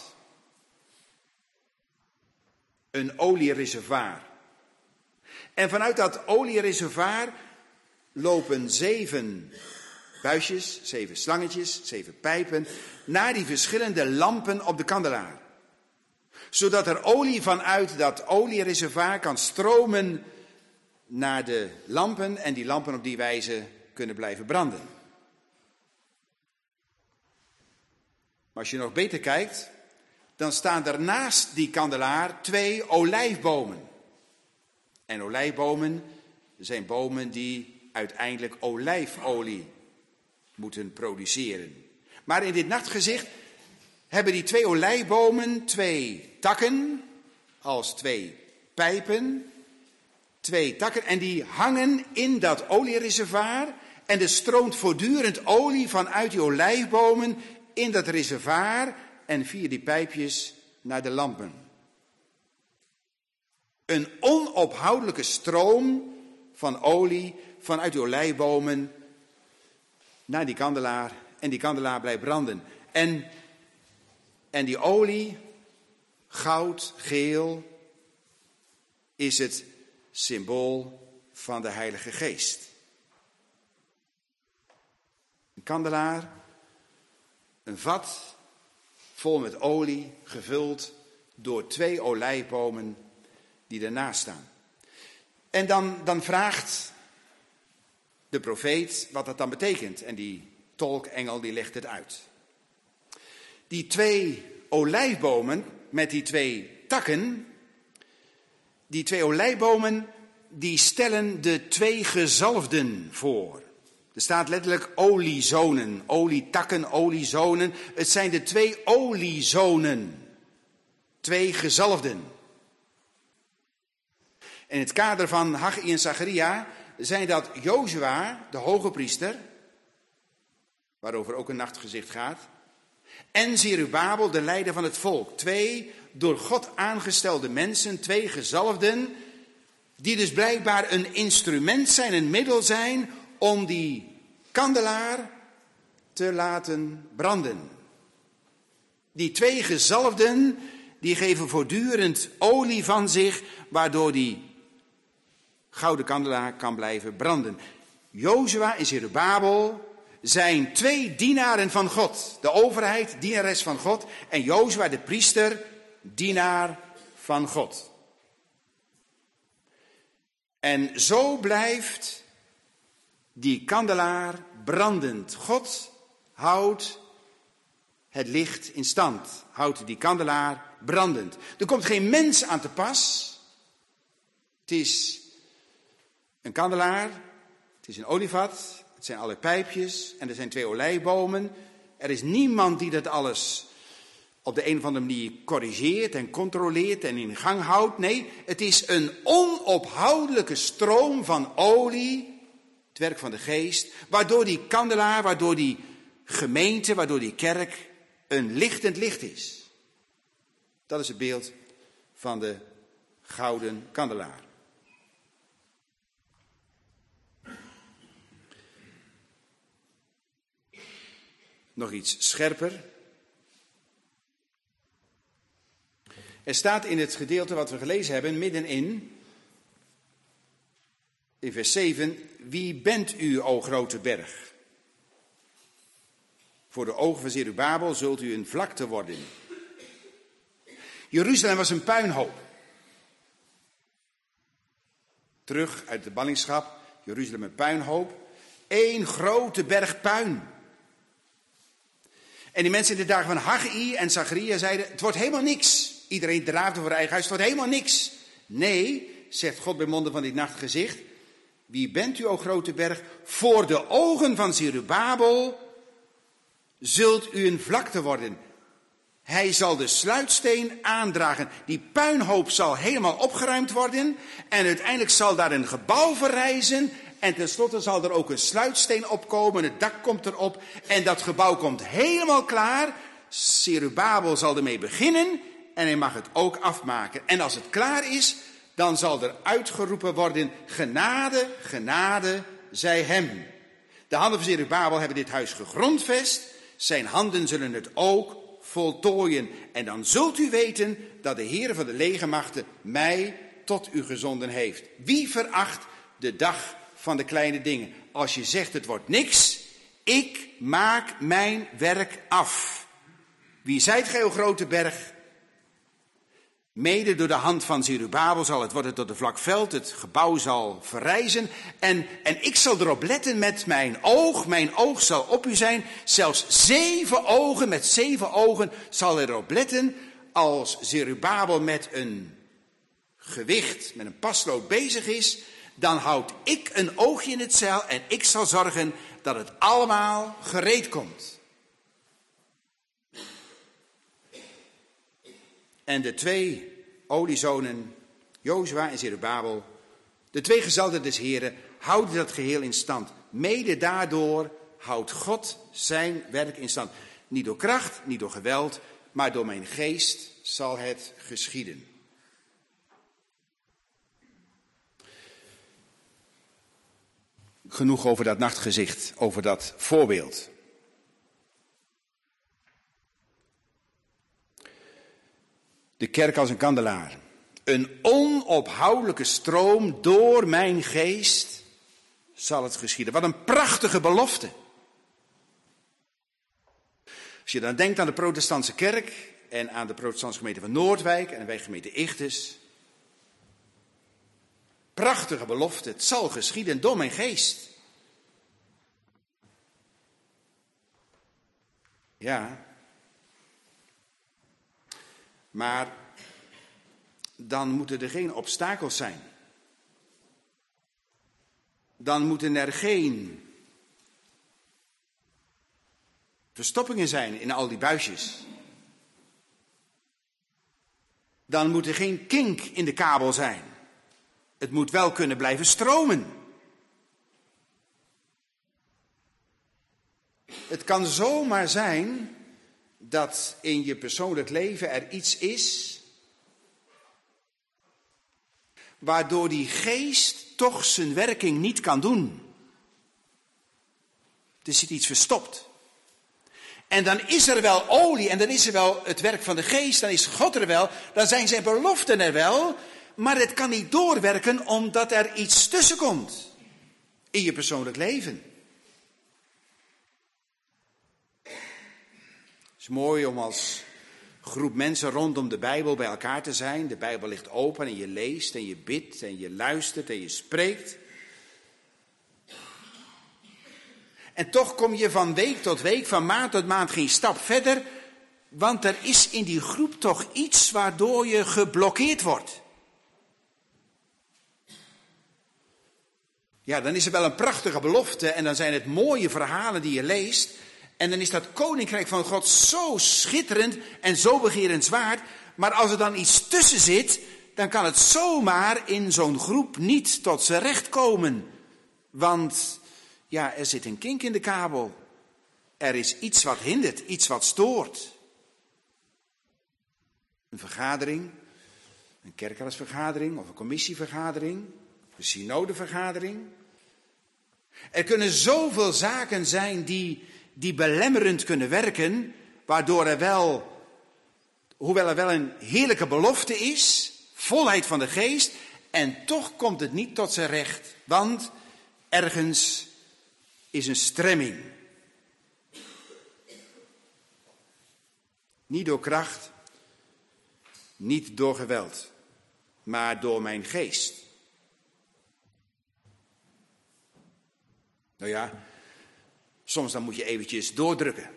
Een oliereservoir. En vanuit dat oliereservoir lopen 7 buisjes, 7 slangetjes, 7 pijpen naar die verschillende lampen op de kandelaar. Zodat er olie vanuit dat oliereservoir kan stromen naar de lampen en die lampen op die wijze kunnen blijven branden. Maar als je nog beter kijkt, dan staan er naast die kandelaar 2 olijfbomen. En olijfbomen zijn bomen die uiteindelijk olijfolie moeten produceren. Maar in dit nachtgezicht hebben die 2 olijfbomen 2 takken, als 2 pijpen, 2 takken. En die hangen in dat oliereservoir. En er stroomt voortdurend olie vanuit die olijfbomen in dat reservoir en via die pijpjes naar de lampen. Een onophoudelijke stroom van olie vanuit die olijfbomen naar die kandelaar. En die kandelaar blijft branden. En die olie, goud, geel, is het symbool van de Heilige Geest. Een kandelaar, een vat vol met olie, gevuld door 2 olijfbomen die ernaast staan. En dan vraagt de profeet wat dat dan betekent. En die tolkengel die legt het uit. Die 2 olijfbomen met die 2 takken, die 2 olijfbomen, die stellen de 2 gezalfden voor. Er staat letterlijk oliezonen, olietakken, oliezonen. Het zijn de 2 oliezonen, 2 gezalfden. In het kader van Haggai en Zacharia zijn dat Jozua, de hoge priester, waarover ook een nachtgezicht gaat, en Zerubabel, de leider van het volk. 2 door God aangestelde mensen, 2 gezalfden, die dus blijkbaar een instrument zijn, een middel zijn om die kandelaar te laten branden. Die 2 gezalfden, die geven voortdurend olie van zich, waardoor die gouden kandelaar kan blijven branden. Jozua en Zerubabel zijn 2 dienaren van God. De overheid, dienares van God. En Jozua, de priester, dienaar van God. En zo blijft die kandelaar brandend. God houdt het licht in stand. Houdt die kandelaar brandend. Er komt geen mens aan te pas. Het is een kandelaar. Het is een olievat. Het zijn alle pijpjes. En er zijn 2 olijfbomen. Er is niemand die dat alles op de een of andere manier corrigeert en controleert en in gang houdt. Nee, het is een onophoudelijke stroom van olie, het werk van de geest, waardoor die kandelaar, waardoor die gemeente, waardoor die kerk een lichtend licht is. Dat is het beeld van de gouden kandelaar. Nog iets scherper. Er staat in het gedeelte wat we gelezen hebben, middenin, in vers 7, wie bent u, o grote berg? Voor de ogen van Zerubabel zult u een vlakte worden. Jeruzalem was een puinhoop. Terug uit de ballingschap, Jeruzalem een puinhoop. 1 grote berg puin. En die mensen in de dagen van Haggai en Zacharia zeiden, het wordt helemaal niks. Iedereen draafde voor eigen huis, het wordt helemaal niks. Nee, zegt God bij monden van dit nachtgezicht. Wie bent u, o grote berg? Voor de ogen van Zerubabel zult u een vlakte worden. Hij zal de sluitsteen aandragen. Die puinhoop zal helemaal opgeruimd worden. En uiteindelijk zal daar een gebouw verrijzen. En tenslotte zal er ook een sluitsteen opkomen. Het dak komt erop. En dat gebouw komt helemaal klaar. Zerubabel zal ermee beginnen. En hij mag het ook afmaken. En als het klaar is, dan zal er uitgeroepen worden, genade, genade, zij hem. De handen van Zerubabel hebben dit huis gegrondvest. zijn handen zullen het ook voltooien. En dan zult u weten dat de Heer van de legermachten mij tot u gezonden heeft. Wie veracht de dag van de kleine dingen? Als je zegt het wordt niks, ik maak mijn werk af. Wie zijt gij, o grote berg? Mede door de hand van Zerubabel zal het worden tot een vlak veld, het gebouw zal verrijzen. En ik zal erop letten met mijn oog zal op u zijn. Zelfs 7 ogen, met 7 ogen zal erop letten als Zerubabel met een gewicht, met een paslood bezig is. Dan houd ik een oogje in het zeil en ik zal zorgen dat het allemaal gereed komt. En de 2 oliezonen, Jozua en Zerubabel, de 2 gezalden des Heren, houden dat geheel in stand. Mede daardoor houdt God zijn werk in stand. Niet door kracht, niet door geweld, maar door mijn geest zal het geschieden. Genoeg over dat nachtgezicht, over dat voorbeeld. De kerk als een kandelaar. Een onophoudelijke stroom door mijn geest zal het geschieden. Wat een prachtige belofte. Als je dan denkt aan de protestantse kerk en aan de protestantse gemeente van Noordwijk en de wijkgemeente Ichthus. Prachtige belofte, het zal geschieden door mijn geest. Ja. Maar dan moeten er geen obstakels zijn. Dan moeten er geen verstoppingen zijn in al die buisjes. Dan moet er geen kink in de kabel zijn. Het moet wel kunnen blijven stromen. Het kan zomaar zijn dat in je persoonlijk leven er iets is waardoor die geest toch zijn werking niet kan doen. Er zit iets verstopt. En dan is er wel olie en dan is er wel het werk van de geest, dan is God er wel, dan zijn zijn beloften er wel, maar het kan niet doorwerken omdat er iets tussen komt in je persoonlijk leven. Het is mooi om als groep mensen rondom de Bijbel bij elkaar te zijn. De Bijbel ligt open en je leest en je bidt en je luistert en je spreekt. En toch kom je van week tot week, van maand tot maand geen stap verder. Want er is in die groep toch iets waardoor je geblokkeerd wordt. Ja, dan is er wel een prachtige belofte en dan zijn het mooie verhalen die je leest. En dan is dat koninkrijk van God zo schitterend en zo begerenswaard. Maar als er dan iets tussen zit, dan kan het zomaar in zo'n groep niet tot zijn recht komen. Want ja, er zit een kink in de kabel. Er is iets wat hindert, iets wat stoort. Een vergadering, een kerkraadsvergadering of een commissievergadering, een synodevergadering. Er kunnen zoveel zaken zijn die belemmerend kunnen werken, waardoor er wel, hoewel er wel een heerlijke belofte is, volheid van de geest, en toch komt het niet tot zijn recht, want ergens is een stremming. Niet door kracht, niet door geweld, maar door mijn geest. Nou ja, soms dan moet je eventjes doordrukken.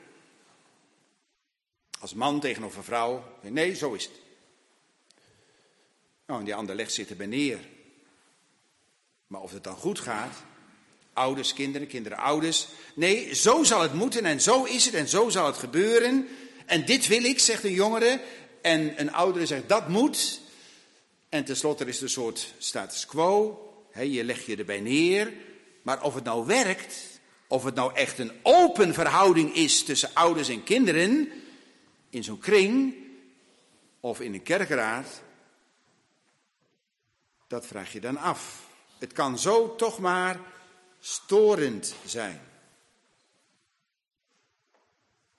Als man tegenover vrouw. Nee, zo is het. Nou, en die ander legt zich erbij neer. Maar of het dan goed gaat. Ouders, kinderen, kinderen, ouders. Nee, zo zal het moeten en zo is het en zo zal het gebeuren. En dit wil ik, zegt een jongere. En een oudere zegt dat moet. En tenslotte is het een soort status quo. Je legt je erbij neer. Maar of het nou werkt, of het nou echt een open verhouding is tussen ouders en kinderen, in zo'n kring of in een kerkraad, dat vraag je dan af. Het kan zo toch maar storend zijn.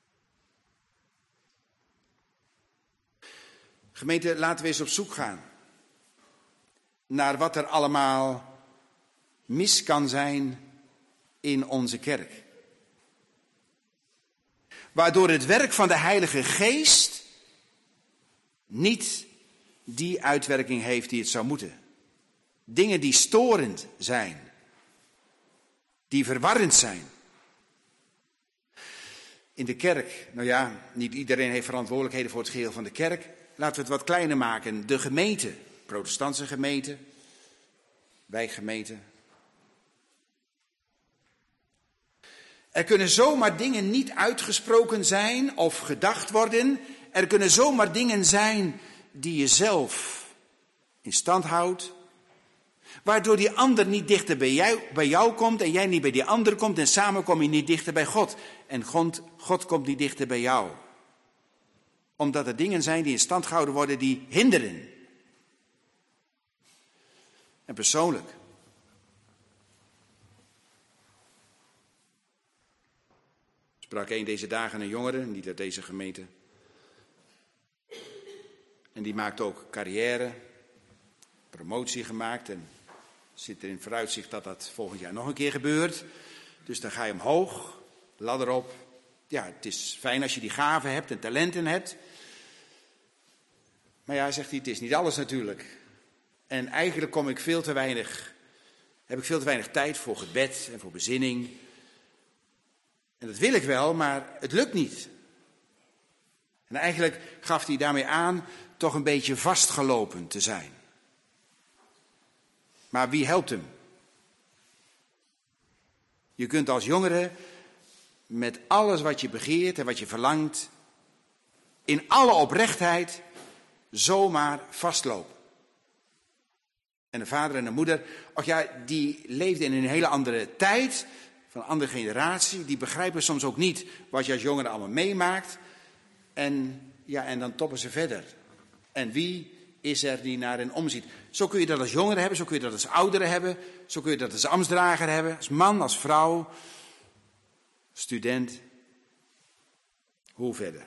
Gemeente, laten we eens op zoek gaan naar wat er allemaal mis kan zijn in onze kerk. Waardoor het werk van de Heilige Geest niet die uitwerking heeft die het zou moeten. Dingen die storend zijn, die verwarrend zijn. In de kerk, nou ja, niet iedereen heeft verantwoordelijkheden voor het geheel van de kerk. Laten we het wat kleiner maken. De gemeente, protestantse gemeente, wijkgemeente. Er kunnen zomaar dingen niet uitgesproken zijn of gedacht worden. Er kunnen zomaar dingen zijn die je zelf in stand houdt. Waardoor die ander niet dichter bij jou komt en jij niet bij die ander komt. En samen kom je niet dichter bij God. En God komt niet dichter bij jou. Omdat er dingen zijn die in stand gehouden worden die hinderen. En persoonlijk. Sprak een deze dagen een jongere, niet uit deze gemeente. En die maakt ook carrière, promotie gemaakt en zit er in vooruitzicht dat dat volgend jaar nog een keer gebeurt. Dus dan ga je omhoog, ladder op. Ja, het is fijn als je die gaven hebt en talenten hebt. Maar ja, zegt hij, het is niet alles natuurlijk. En eigenlijk heb ik veel te weinig tijd voor gebed en voor bezinning. En dat wil ik wel, maar het lukt niet. En eigenlijk gaf hij daarmee aan toch een beetje vastgelopen te zijn. Maar wie helpt hem? Je kunt als jongere met alles wat je begeert en wat je verlangt, in alle oprechtheid, zomaar vastlopen. En de vader en de moeder, die leefden in een hele andere tijd, van een andere generatie. Die begrijpen soms ook niet wat je als jongere allemaal meemaakt. En dan toppen ze verder. En wie is er die naar hen omziet? Zo kun je dat als jongere hebben, zo kun je dat als ouderen hebben. Zo kun je dat als ambtsdrager hebben, als man, als vrouw, student. Hoe verder?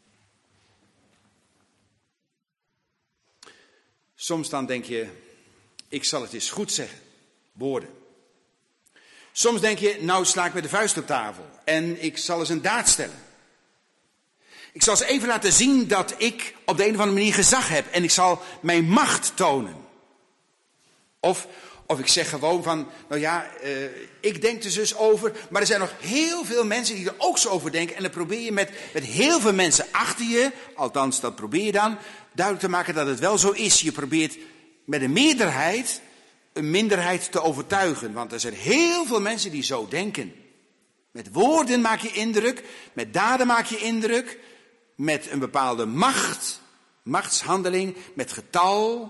Soms dan denk je, ik zal het eens goed zeggen. Woorden. Soms denk je, nou sla ik met de vuist op tafel en ik zal eens een daad stellen. Ik zal eens even laten zien dat ik op de een of andere manier gezag heb en ik zal mijn macht tonen. Of ik zeg gewoon van, ik denk er dus over, maar er zijn nog heel veel mensen die er ook zo over denken. En dan probeer je met heel veel mensen achter je, althans dat probeer je dan, duidelijk te maken dat het wel zo is. Je probeert met een meerderheid een minderheid te overtuigen. Want er zijn heel veel mensen die zo denken. Met woorden maak je indruk, met daden maak je indruk, met een bepaalde machtshandeling, met getal.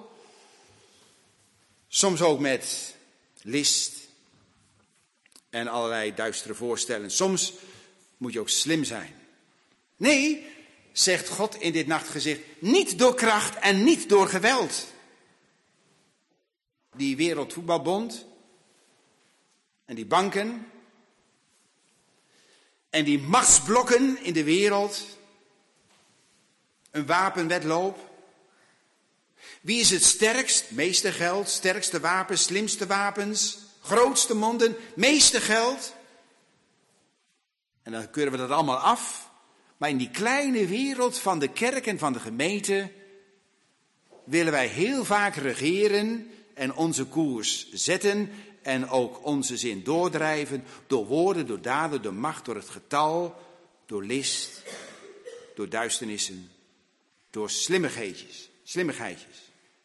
Soms ook met list en allerlei duistere voorstellen. Soms moet je ook slim zijn. Nee, zegt God in dit nachtgezicht, niet door kracht en niet door geweld. Die Wereldvoetbalbond en die banken en die machtsblokken in de wereld, een wapenwedloop. Wie is het sterkst? Meeste geld, sterkste wapens, slimste wapens, grootste monden, meeste geld. En dan keuren we dat allemaal af. Maar in die kleine wereld van de kerk en van de gemeente willen wij heel vaak regeren en onze koers zetten en ook onze zin doordrijven door woorden, door daden, door macht, door het getal, door list, door duisternissen, door slimmigheidjes.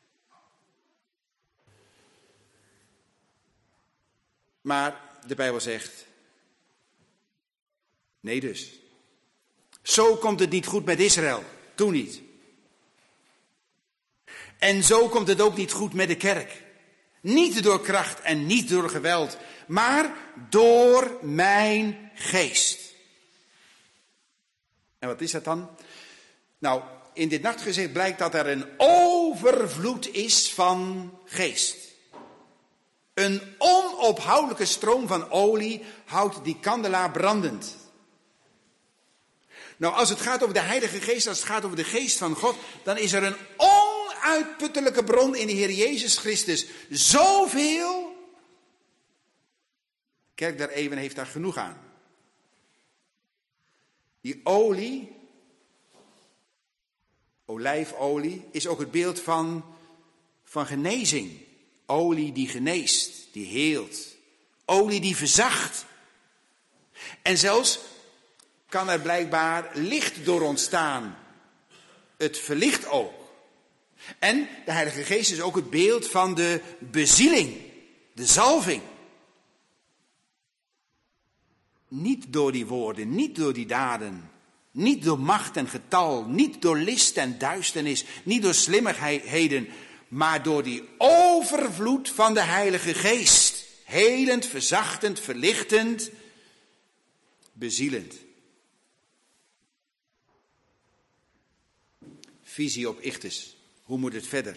Maar de Bijbel zegt, nee dus. Zo komt het niet goed met Israël, toen niet. En zo komt het ook niet goed met de kerk. Niet door kracht en niet door geweld, maar door mijn geest. En wat is dat dan? Nou, in dit nachtgezicht blijkt dat er een overvloed is van geest. Een onophoudelijke stroom van olie houdt die kandelaar brandend. Nou, als het gaat over de Heilige Geest, als het gaat over de Geest van God, dan is er een onuitputtelijke bron in de Heer Jezus Christus. Zoveel. Kerk der Eeuwen heeft daar genoeg aan. Die olie, olijfolie, is ook het beeld van genezing. Olie die geneest, die heelt. Olie die verzacht. En zelfs kan er blijkbaar licht door ontstaan. Het verlicht ook. En de Heilige Geest is ook het beeld van de bezieling, de zalving. Niet door die woorden, niet door die daden, niet door macht en getal, niet door list en duisternis, niet door slimmigheden, maar door die overvloed van de Heilige Geest. Helend, verzachtend, verlichtend, bezielend. Visie op Ichthus. Hoe moet het verder?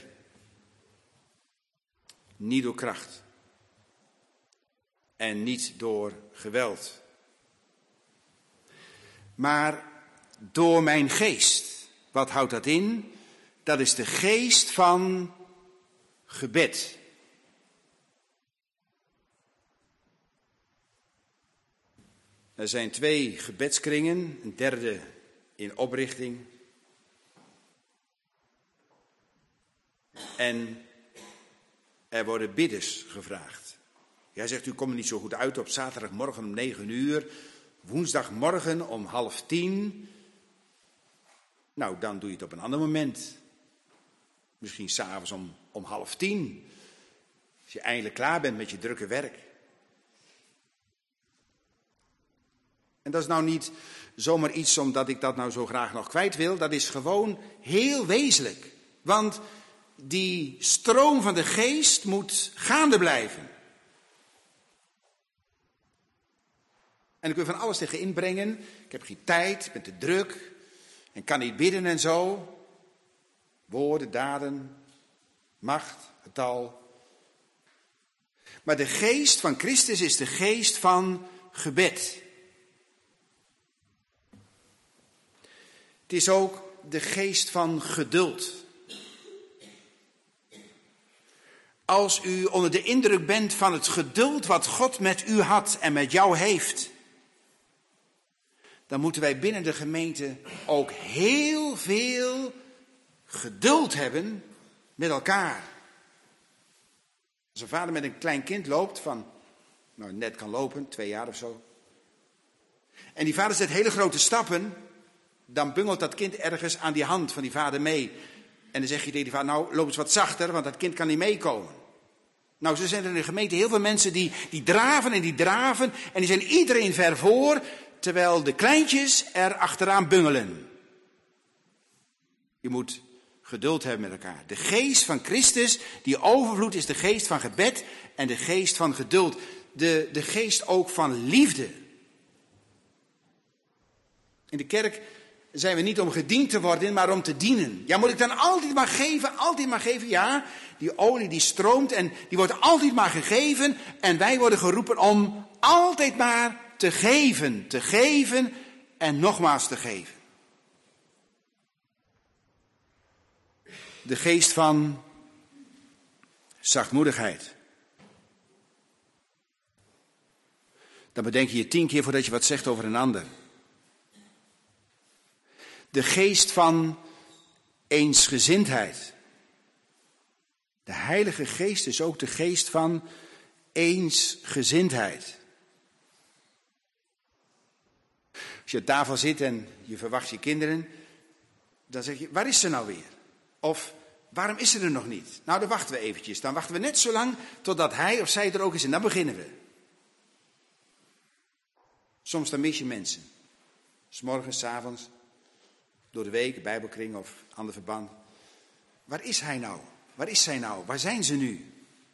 Niet door kracht. En niet door geweld. Maar door mijn geest. Wat houdt dat in? Dat is de geest van gebed. Er zijn 2 gebedskringen, een derde in oprichting. En er worden bidders gevraagd. Jij zegt, u komt er niet zo goed uit op zaterdagmorgen om 9 uur. Woensdagmorgen om 9:30. Nou, dan doe je het op een ander moment. Misschien 's avonds om 9:30. Als je eindelijk klaar bent met je drukke werk. En dat is nou niet zomaar iets omdat ik dat nou zo graag nog kwijt wil. Dat is gewoon heel wezenlijk. Want die stroom van de geest moet gaande blijven. En ik wil van alles tegen inbrengen. Ik heb geen tijd, ik ben te druk. En kan niet bidden en zo. Woorden, daden, macht, getal. Maar de geest van Christus is de geest van gebed. Het is ook de geest van geduld. Als u onder de indruk bent van het geduld wat God met u had en met jou heeft, dan moeten wij binnen de gemeente ook heel veel geduld hebben met elkaar. Als een vader met een klein kind loopt van, nou net kan lopen, 2 jaar of zo. En die vader zet hele grote stappen, dan bungelt dat kind ergens aan die hand van die vader mee. En dan zeg je tegen die vader, nou loop eens wat zachter, want dat kind kan niet meekomen. Nou, zo zijn er in de gemeente heel veel mensen die draven en die draven. En die zijn iedereen ver voor, terwijl de kleintjes er achteraan bungelen. Je moet geduld hebben met elkaar. De geest van Christus, die overvloed, is de geest van gebed en de geest van geduld. De geest ook van liefde. In de kerk zijn we niet om gediend te worden, maar om te dienen. Ja, moet ik dan altijd maar geven? Ja, die olie die stroomt en die wordt altijd maar gegeven. En wij worden geroepen om altijd maar te geven en nogmaals te geven. De geest van zachtmoedigheid. Dan bedenk je 10 keer voordat je wat zegt over een ander. De geest van eensgezindheid. De Heilige Geest is ook de geest van eensgezindheid. Als je aan tafel zit en je verwacht je kinderen, dan zeg je, waar is ze nou weer? Of, waarom is ze er nog niet? Nou, dan wachten we eventjes. Dan wachten we net zo lang totdat hij of zij er ook is en dan beginnen we. Soms dan mis je mensen. 's Morgens, 's avonds, door de week, bijbelkring of ander verband. Waar is hij nou? Waar is zij nou? Waar zijn ze nu?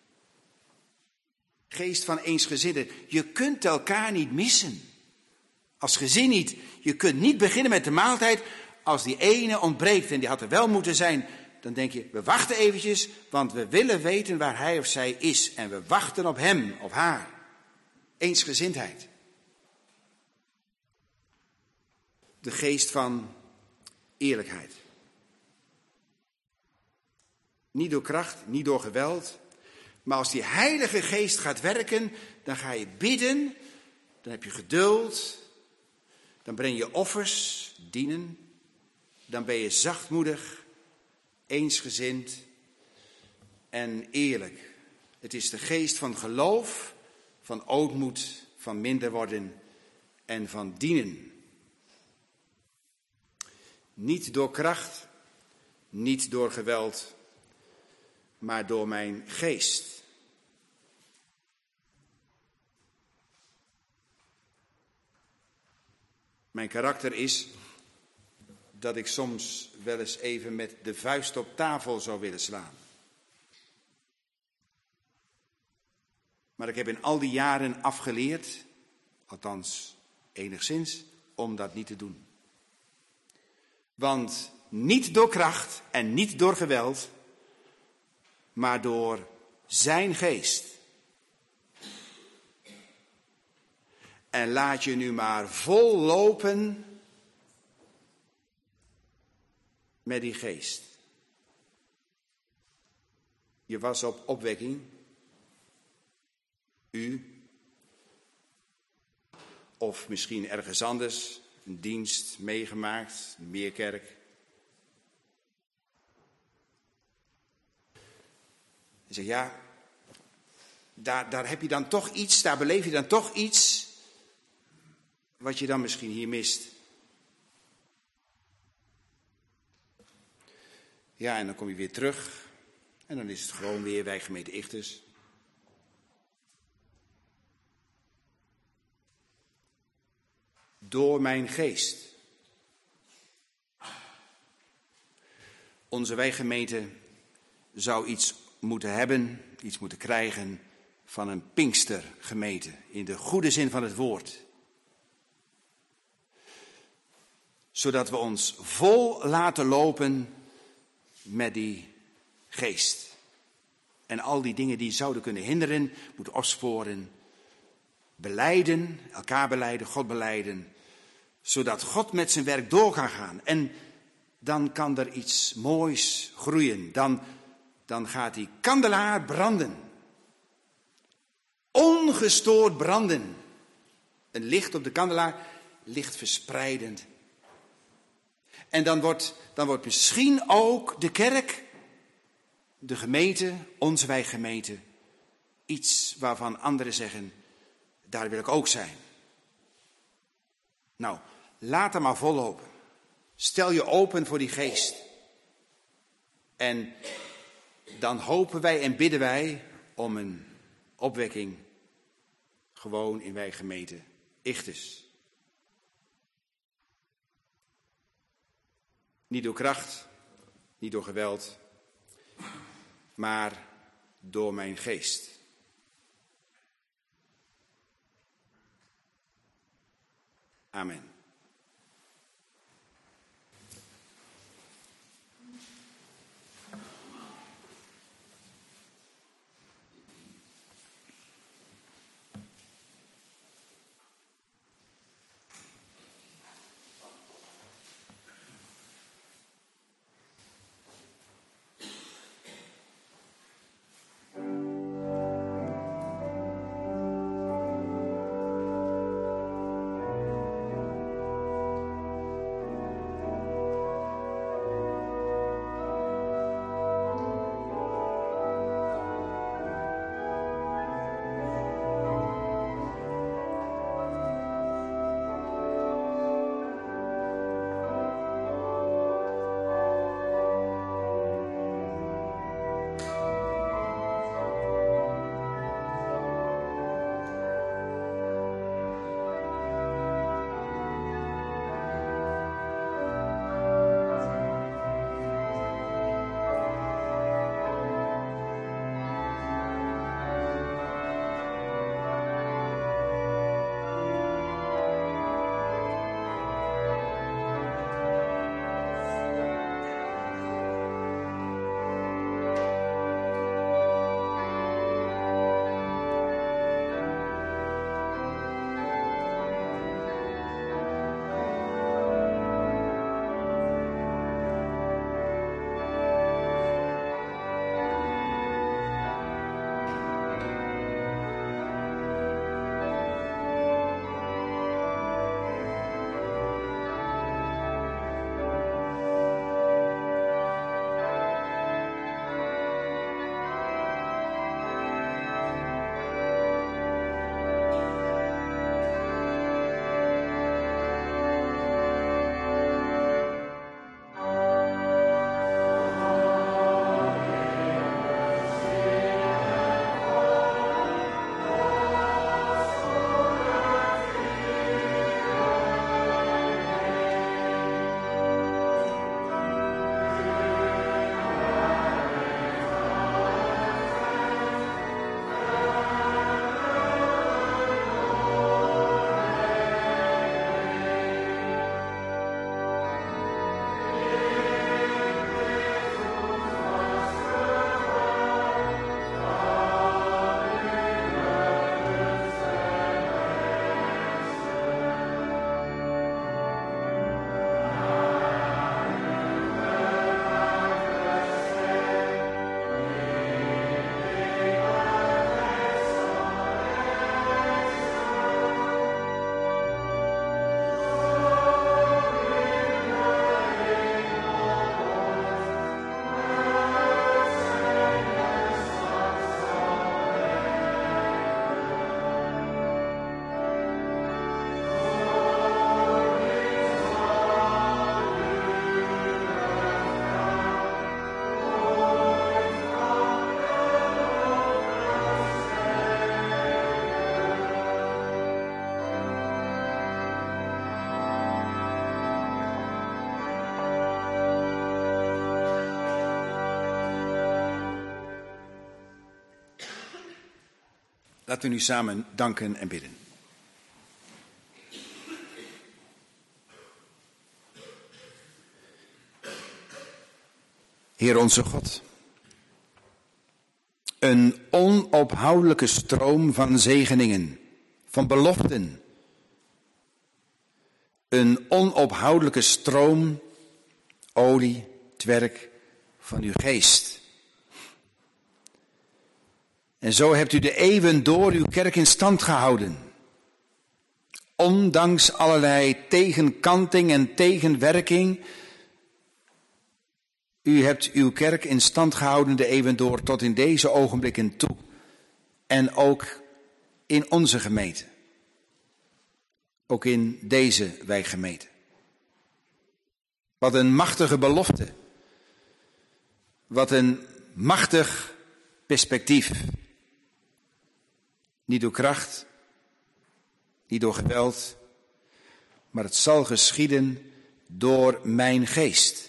Geest van eensgezinden. Je kunt elkaar niet missen. Als gezin niet. Je kunt niet beginnen met de maaltijd als die ene ontbreekt en die had er wel moeten zijn. Dan denk je, we wachten eventjes, want we willen weten waar hij of zij is. En we wachten op hem, op haar. Eensgezindheid. de geest van eerlijkheid. Niet door kracht, niet door geweld. Maar als die Heilige Geest gaat werken, dan ga je bidden. Dan heb je geduld. Dan breng je offers, dienen. Dan ben je zachtmoedig, eensgezind en eerlijk. Het is de geest van geloof, van ootmoed, van minder worden en van dienen. Niet door kracht, niet door geweld, maar door mijn geest. Mijn karakter is dat ik soms wel eens even met de vuist op tafel zou willen slaan. Maar ik heb in al die jaren afgeleerd, althans enigszins, om dat niet te doen. Want niet door kracht en niet door geweld, maar door zijn geest. En laat je nu maar vol lopen met die geest. Je was op opwekking. U. Of misschien ergens anders. Een dienst meegemaakt. Een meerkerk. En zeg ja. Daar heb je dan toch iets. Daar beleef je dan toch iets. Wat je dan misschien hier mist. Ja, en dan kom je weer terug. En dan is het gewoon weer Wijgemeente Ichthus. Door mijn geest. Onze Wijgemeente zou iets moeten hebben, iets moeten krijgen van een Pinkstergemeente. In de goede zin van het woord. Zodat we ons vol laten lopen met die geest. En al die dingen die zouden kunnen hinderen, moeten opsporen. Belijden, elkaar belijden, God belijden. Zodat God met zijn werk door kan gaan. En dan kan er iets moois groeien. Dan gaat die kandelaar branden. Ongestoord branden. Een licht op de kandelaar, licht verspreidend. En dan wordt misschien ook de kerk, de gemeente, onze Wijgemeente, iets waarvan anderen zeggen, daar wil ik ook zijn. Nou, laat er maar vollopen. Stel je open voor die geest. En dan hopen wij en bidden wij om een opwekking gewoon in Wijgemeente Ichthus. Niet door kracht, niet door geweld, maar door mijn geest. Amen. Laten we nu samen danken en bidden. Heer onze God, een onophoudelijke stroom van zegeningen, van beloften. Een onophoudelijke stroom, olie, het werk van uw geest. En zo hebt u de eeuwen door uw kerk in stand gehouden. Ondanks allerlei tegenkanting en tegenwerking. U hebt uw kerk in stand gehouden de eeuwen door tot in deze ogenblikken toe. En ook in onze gemeente. Ook in deze wijkgemeente. Wat een machtige belofte. Wat een machtig perspectief. Niet door kracht, niet door geweld, maar het zal geschieden door mijn geest.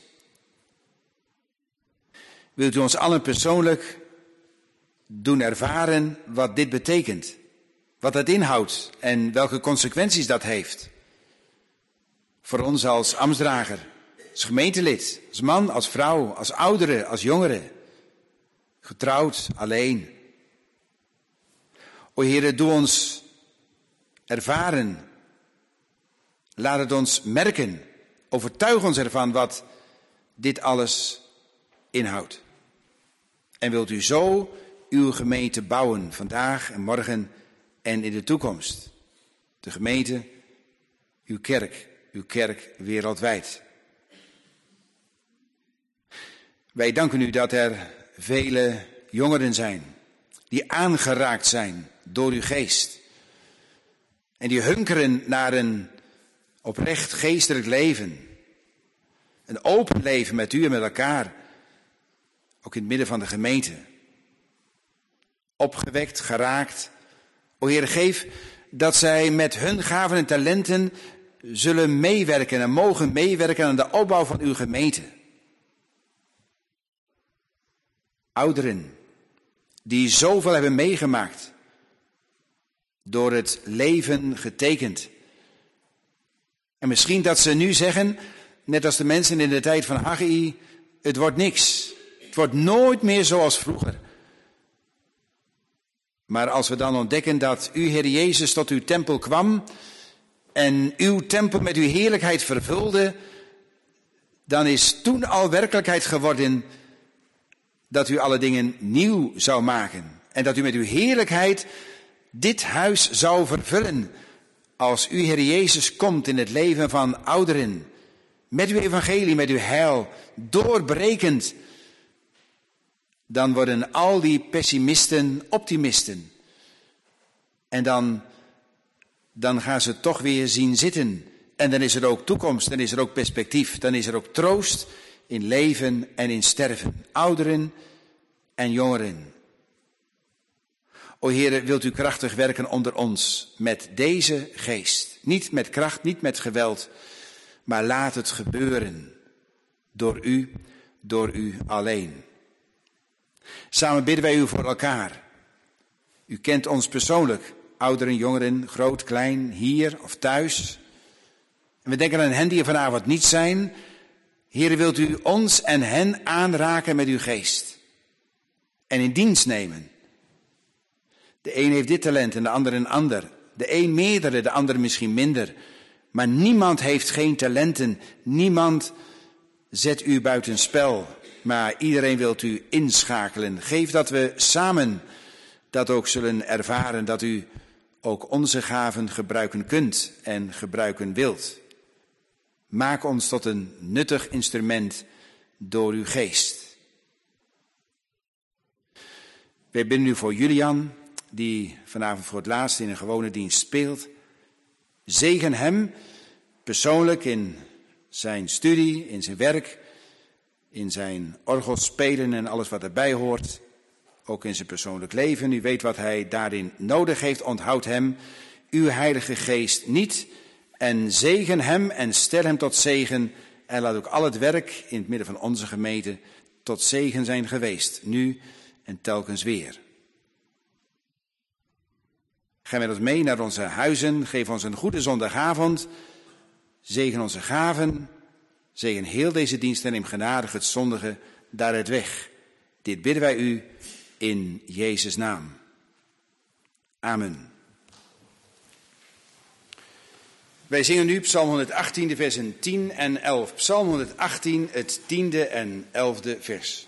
Wilt u ons allen persoonlijk doen ervaren wat dit betekent? Wat dat inhoudt en welke consequenties dat heeft? Voor ons als ambtsdrager, als gemeentelid, als man, als vrouw, als oudere, als jongere. Getrouwd, alleen. O Heere, doe ons ervaren. Laat het ons merken. Overtuig ons ervan wat dit alles inhoudt. En wilt u zo uw gemeente bouwen, vandaag en morgen en in de toekomst. De gemeente, uw kerk wereldwijd. Wij danken u dat er vele jongeren zijn die aangeraakt zijn door uw geest. En die hunkeren naar een oprecht geestelijk leven. Een open leven met u en met elkaar. Ook in het midden van de gemeente. Opgewekt, geraakt. O Heer, geef dat zij met hun gaven en talenten zullen meewerken en mogen meewerken aan de opbouw van uw gemeente. Ouderen die zoveel hebben meegemaakt, door het leven getekend. En misschien dat ze nu zeggen, net als de mensen in de tijd van Haggai, het wordt niks. Het wordt nooit meer zoals vroeger. Maar als we dan ontdekken dat u, Heer Jezus, tot uw tempel kwam en uw tempel met uw heerlijkheid vervulde, dan is toen al werkelijkheid geworden dat u alle dingen nieuw zou maken. En dat u met uw heerlijkheid dit huis zou vervullen. Als u, Heer Jezus, komt in het leven van ouderen. Met uw evangelie, met uw heil, doorbrekend. Dan worden al die pessimisten optimisten. En dan gaan ze toch weer zien zitten. En dan is er ook toekomst, dan is er ook perspectief. Dan is er ook troost in leven en in sterven. Ouderen en jongeren. O Heere, wilt u krachtig werken onder ons met deze geest. Niet met kracht, niet met geweld, maar laat het gebeuren. Door u alleen. Samen bidden wij u voor elkaar. U kent ons persoonlijk, ouderen, jongeren, groot, klein, hier of thuis. En we denken aan hen die er vanavond niet zijn. Heere, wilt u ons en hen aanraken met uw geest. En in dienst nemen. De een heeft dit talent en de ander een ander. De een meerdere, de ander misschien minder. Maar niemand heeft geen talenten. Niemand zet u buitenspel. Maar iedereen wilt u inschakelen. Geef dat we samen dat ook zullen ervaren. Dat u ook onze gaven gebruiken kunt en gebruiken wilt. Maak ons tot een nuttig instrument door uw geest. Wij bidden nu voor Julian, die vanavond voor het laatst in een gewone dienst speelt. Zegen hem persoonlijk in zijn studie, in zijn werk, in zijn orgelspelen en alles wat erbij hoort. Ook in zijn persoonlijk leven. U weet wat hij daarin nodig heeft. Onthoud hem, uw Heilige Geest niet. En zegen hem en stel hem tot zegen. En laat ook al het werk in het midden van onze gemeente tot zegen zijn geweest. Nu en telkens weer. Ga met ons mee naar onze huizen. Geef ons een goede zondagavond. Zegen onze gaven. Zegen heel deze dienst en neem genadig het zondige daaruit weg. Dit bidden wij u in Jezus' naam. Amen. Wij zingen nu Psalm 118, de versen 10 en 11. Psalm 118, het 10e en 11e vers.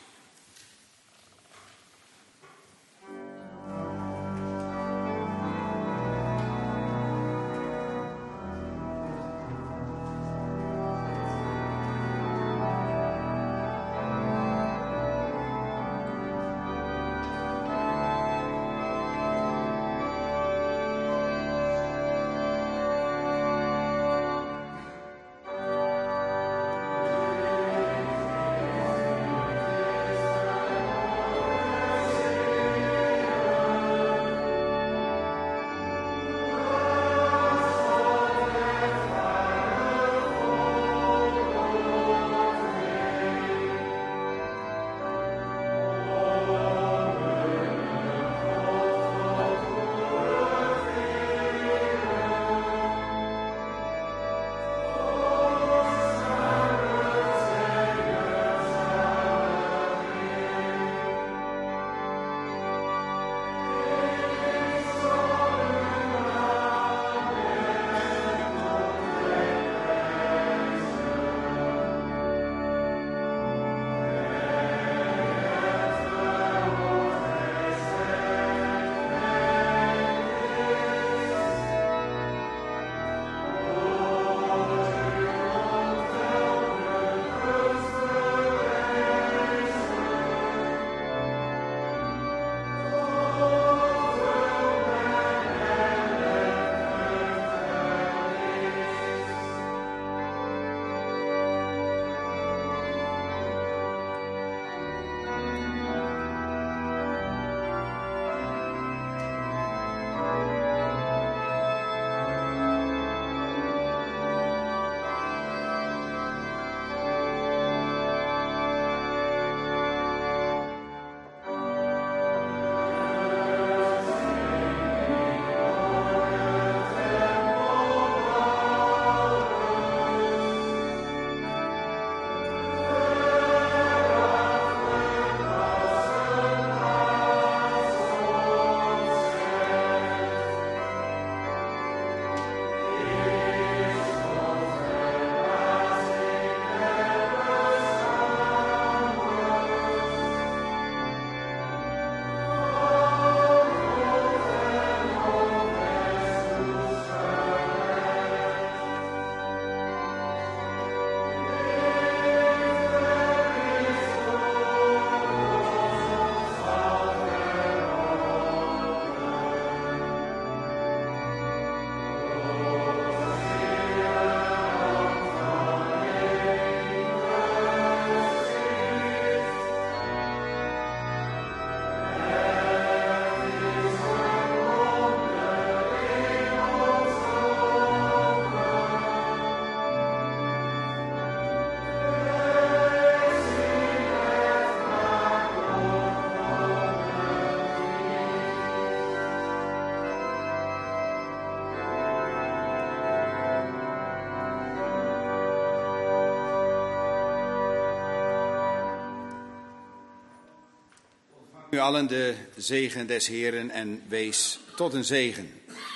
U allen de zegen des Heeren en wees tot een zegen.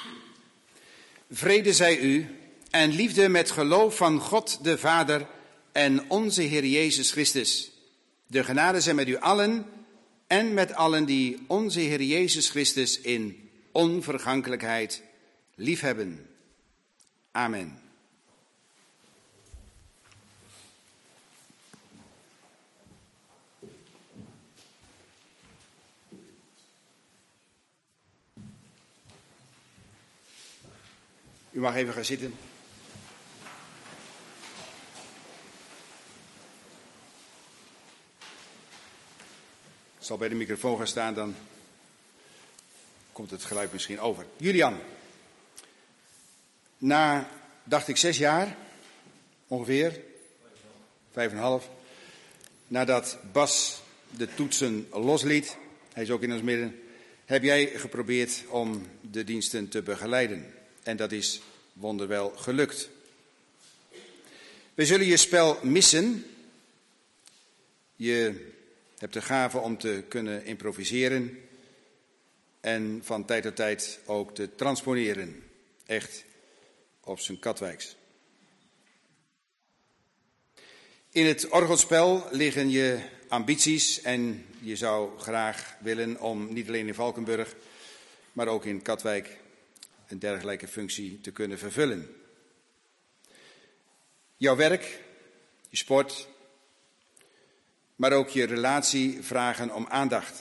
Vrede zij u en liefde met geloof van God de Vader en onze Heer Jezus Christus. De genade zij met u allen en met allen die onze Heer Jezus Christus in onvergankelijkheid liefhebben. Amen. U mag even gaan zitten. Ik zal bij de microfoon gaan staan, dan komt het geluid misschien over. Julian, na, dacht ik, 6 jaar, ongeveer, 5,5, nadat Bas de toetsen losliet, hij is ook in ons midden, heb jij geprobeerd om de diensten te begeleiden. En dat is wonderwel gelukt. We zullen je spel missen. Je hebt de gave om te kunnen improviseren en van tijd tot tijd ook te transponeren. Echt op zijn Katwijks. In het orgelspel liggen je ambities en je zou graag willen om niet alleen in Valkenburg, maar ook in Katwijk een dergelijke functie te kunnen vervullen. Jouw werk, je sport, maar ook je relatie vragen om aandacht.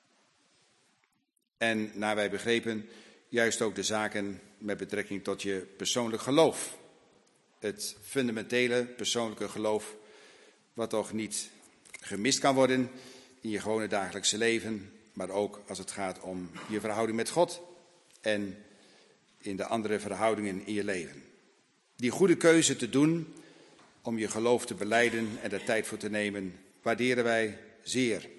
En naar wij begrepen, juist ook de zaken met betrekking tot je persoonlijk geloof. Het fundamentele persoonlijke geloof, wat toch niet gemist kan worden in je gewone dagelijkse leven, maar ook als het gaat om je verhouding met God en in de andere verhoudingen in je leven. Die goede keuze te doen om je geloof te belijden en er tijd voor te nemen, waarderen wij zeer.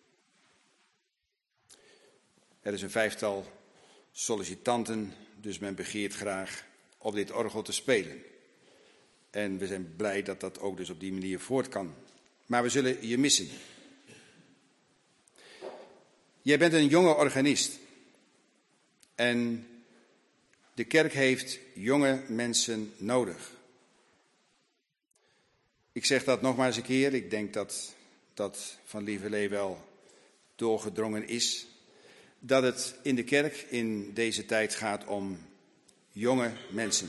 Er is een 5-tal sollicitanten, dus men begeert graag op dit orgel te spelen. En we zijn blij dat dat ook dus op die manier voort kan. Maar we zullen je missen. Jij bent een jonge organist. En de kerk heeft jonge mensen nodig. Ik zeg dat nog maar eens een keer. Ik denk dat dat van lieverlee wel doorgedrongen is. Dat het in de kerk in deze tijd gaat om jonge mensen.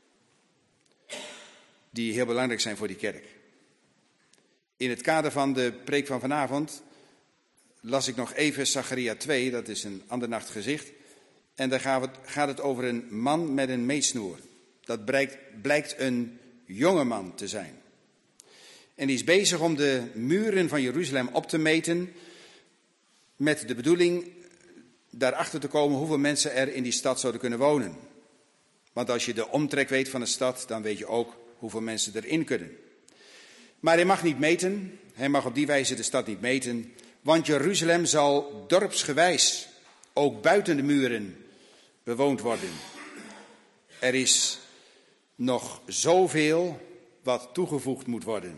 Die heel belangrijk zijn voor die kerk. In het kader van de preek van vanavond las ik nog even Zacharia 2, dat is een andernachtgezicht. En daar gaat het over een man met een meetsnoer. Dat blijkt een jonge man te zijn. En die is bezig om de muren van Jeruzalem op te meten met de bedoeling daarachter te komen hoeveel mensen er in die stad zouden kunnen wonen. Want als je de omtrek weet van een stad, dan weet je ook hoeveel mensen erin kunnen. Maar hij mag niet meten, hij mag op die wijze de stad niet meten, want Jeruzalem zal dorpsgewijs, ook buiten de muren, bewoond worden. Er is nog zoveel wat toegevoegd moet worden.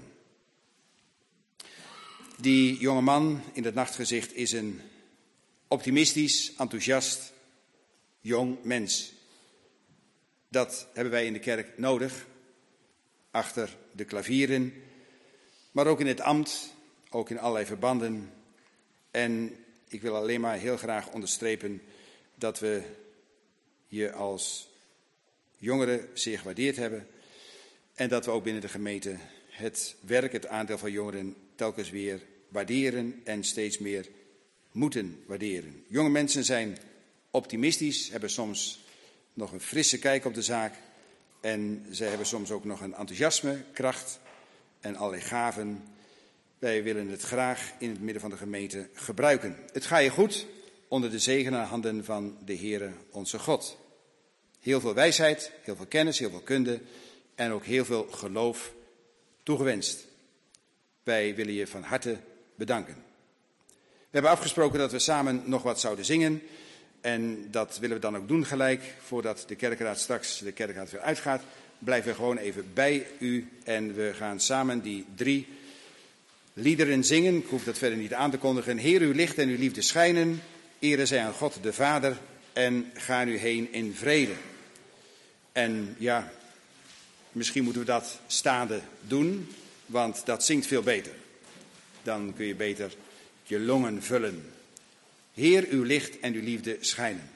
Die jonge man in het nachtgezicht is een optimistisch, enthousiast, jong mens. Dat hebben wij in de kerk nodig, achter de klavieren, maar ook in het ambt, ook in allerlei verbanden. En ik wil alleen maar heel graag onderstrepen dat we je als jongeren zeer gewaardeerd hebben en dat we ook binnen de gemeente het werk, het aandeel van jongeren telkens weer waarderen en steeds meer moeten waarderen. Jonge mensen zijn optimistisch, hebben soms nog een frisse kijk op de zaak en ze hebben soms ook nog een enthousiasme, kracht en allerlei gaven. Wij willen het graag in het midden van de gemeente gebruiken. Het gaat je goed onder de zegenende handen van de Heere onze God. Heel veel wijsheid, heel veel kennis, heel veel kunde en ook heel veel geloof toegewenst. Wij willen je van harte bedanken. We hebben afgesproken dat we samen nog wat zouden zingen. En dat willen we dan ook doen gelijk, voordat de kerkraad straks de kerkraad weer uitgaat. Blijven we gewoon even bij u en we gaan samen die 3 liederen zingen. Ik hoef dat verder niet aan te kondigen. Heer, uw licht en uw liefde schijnen. Ere zij aan God de Vader en ga nu heen in vrede. En ja, misschien moeten we dat staande doen, want dat zingt veel beter. Dan kun je beter je longen vullen. Heer, uw licht en uw liefde schijnen.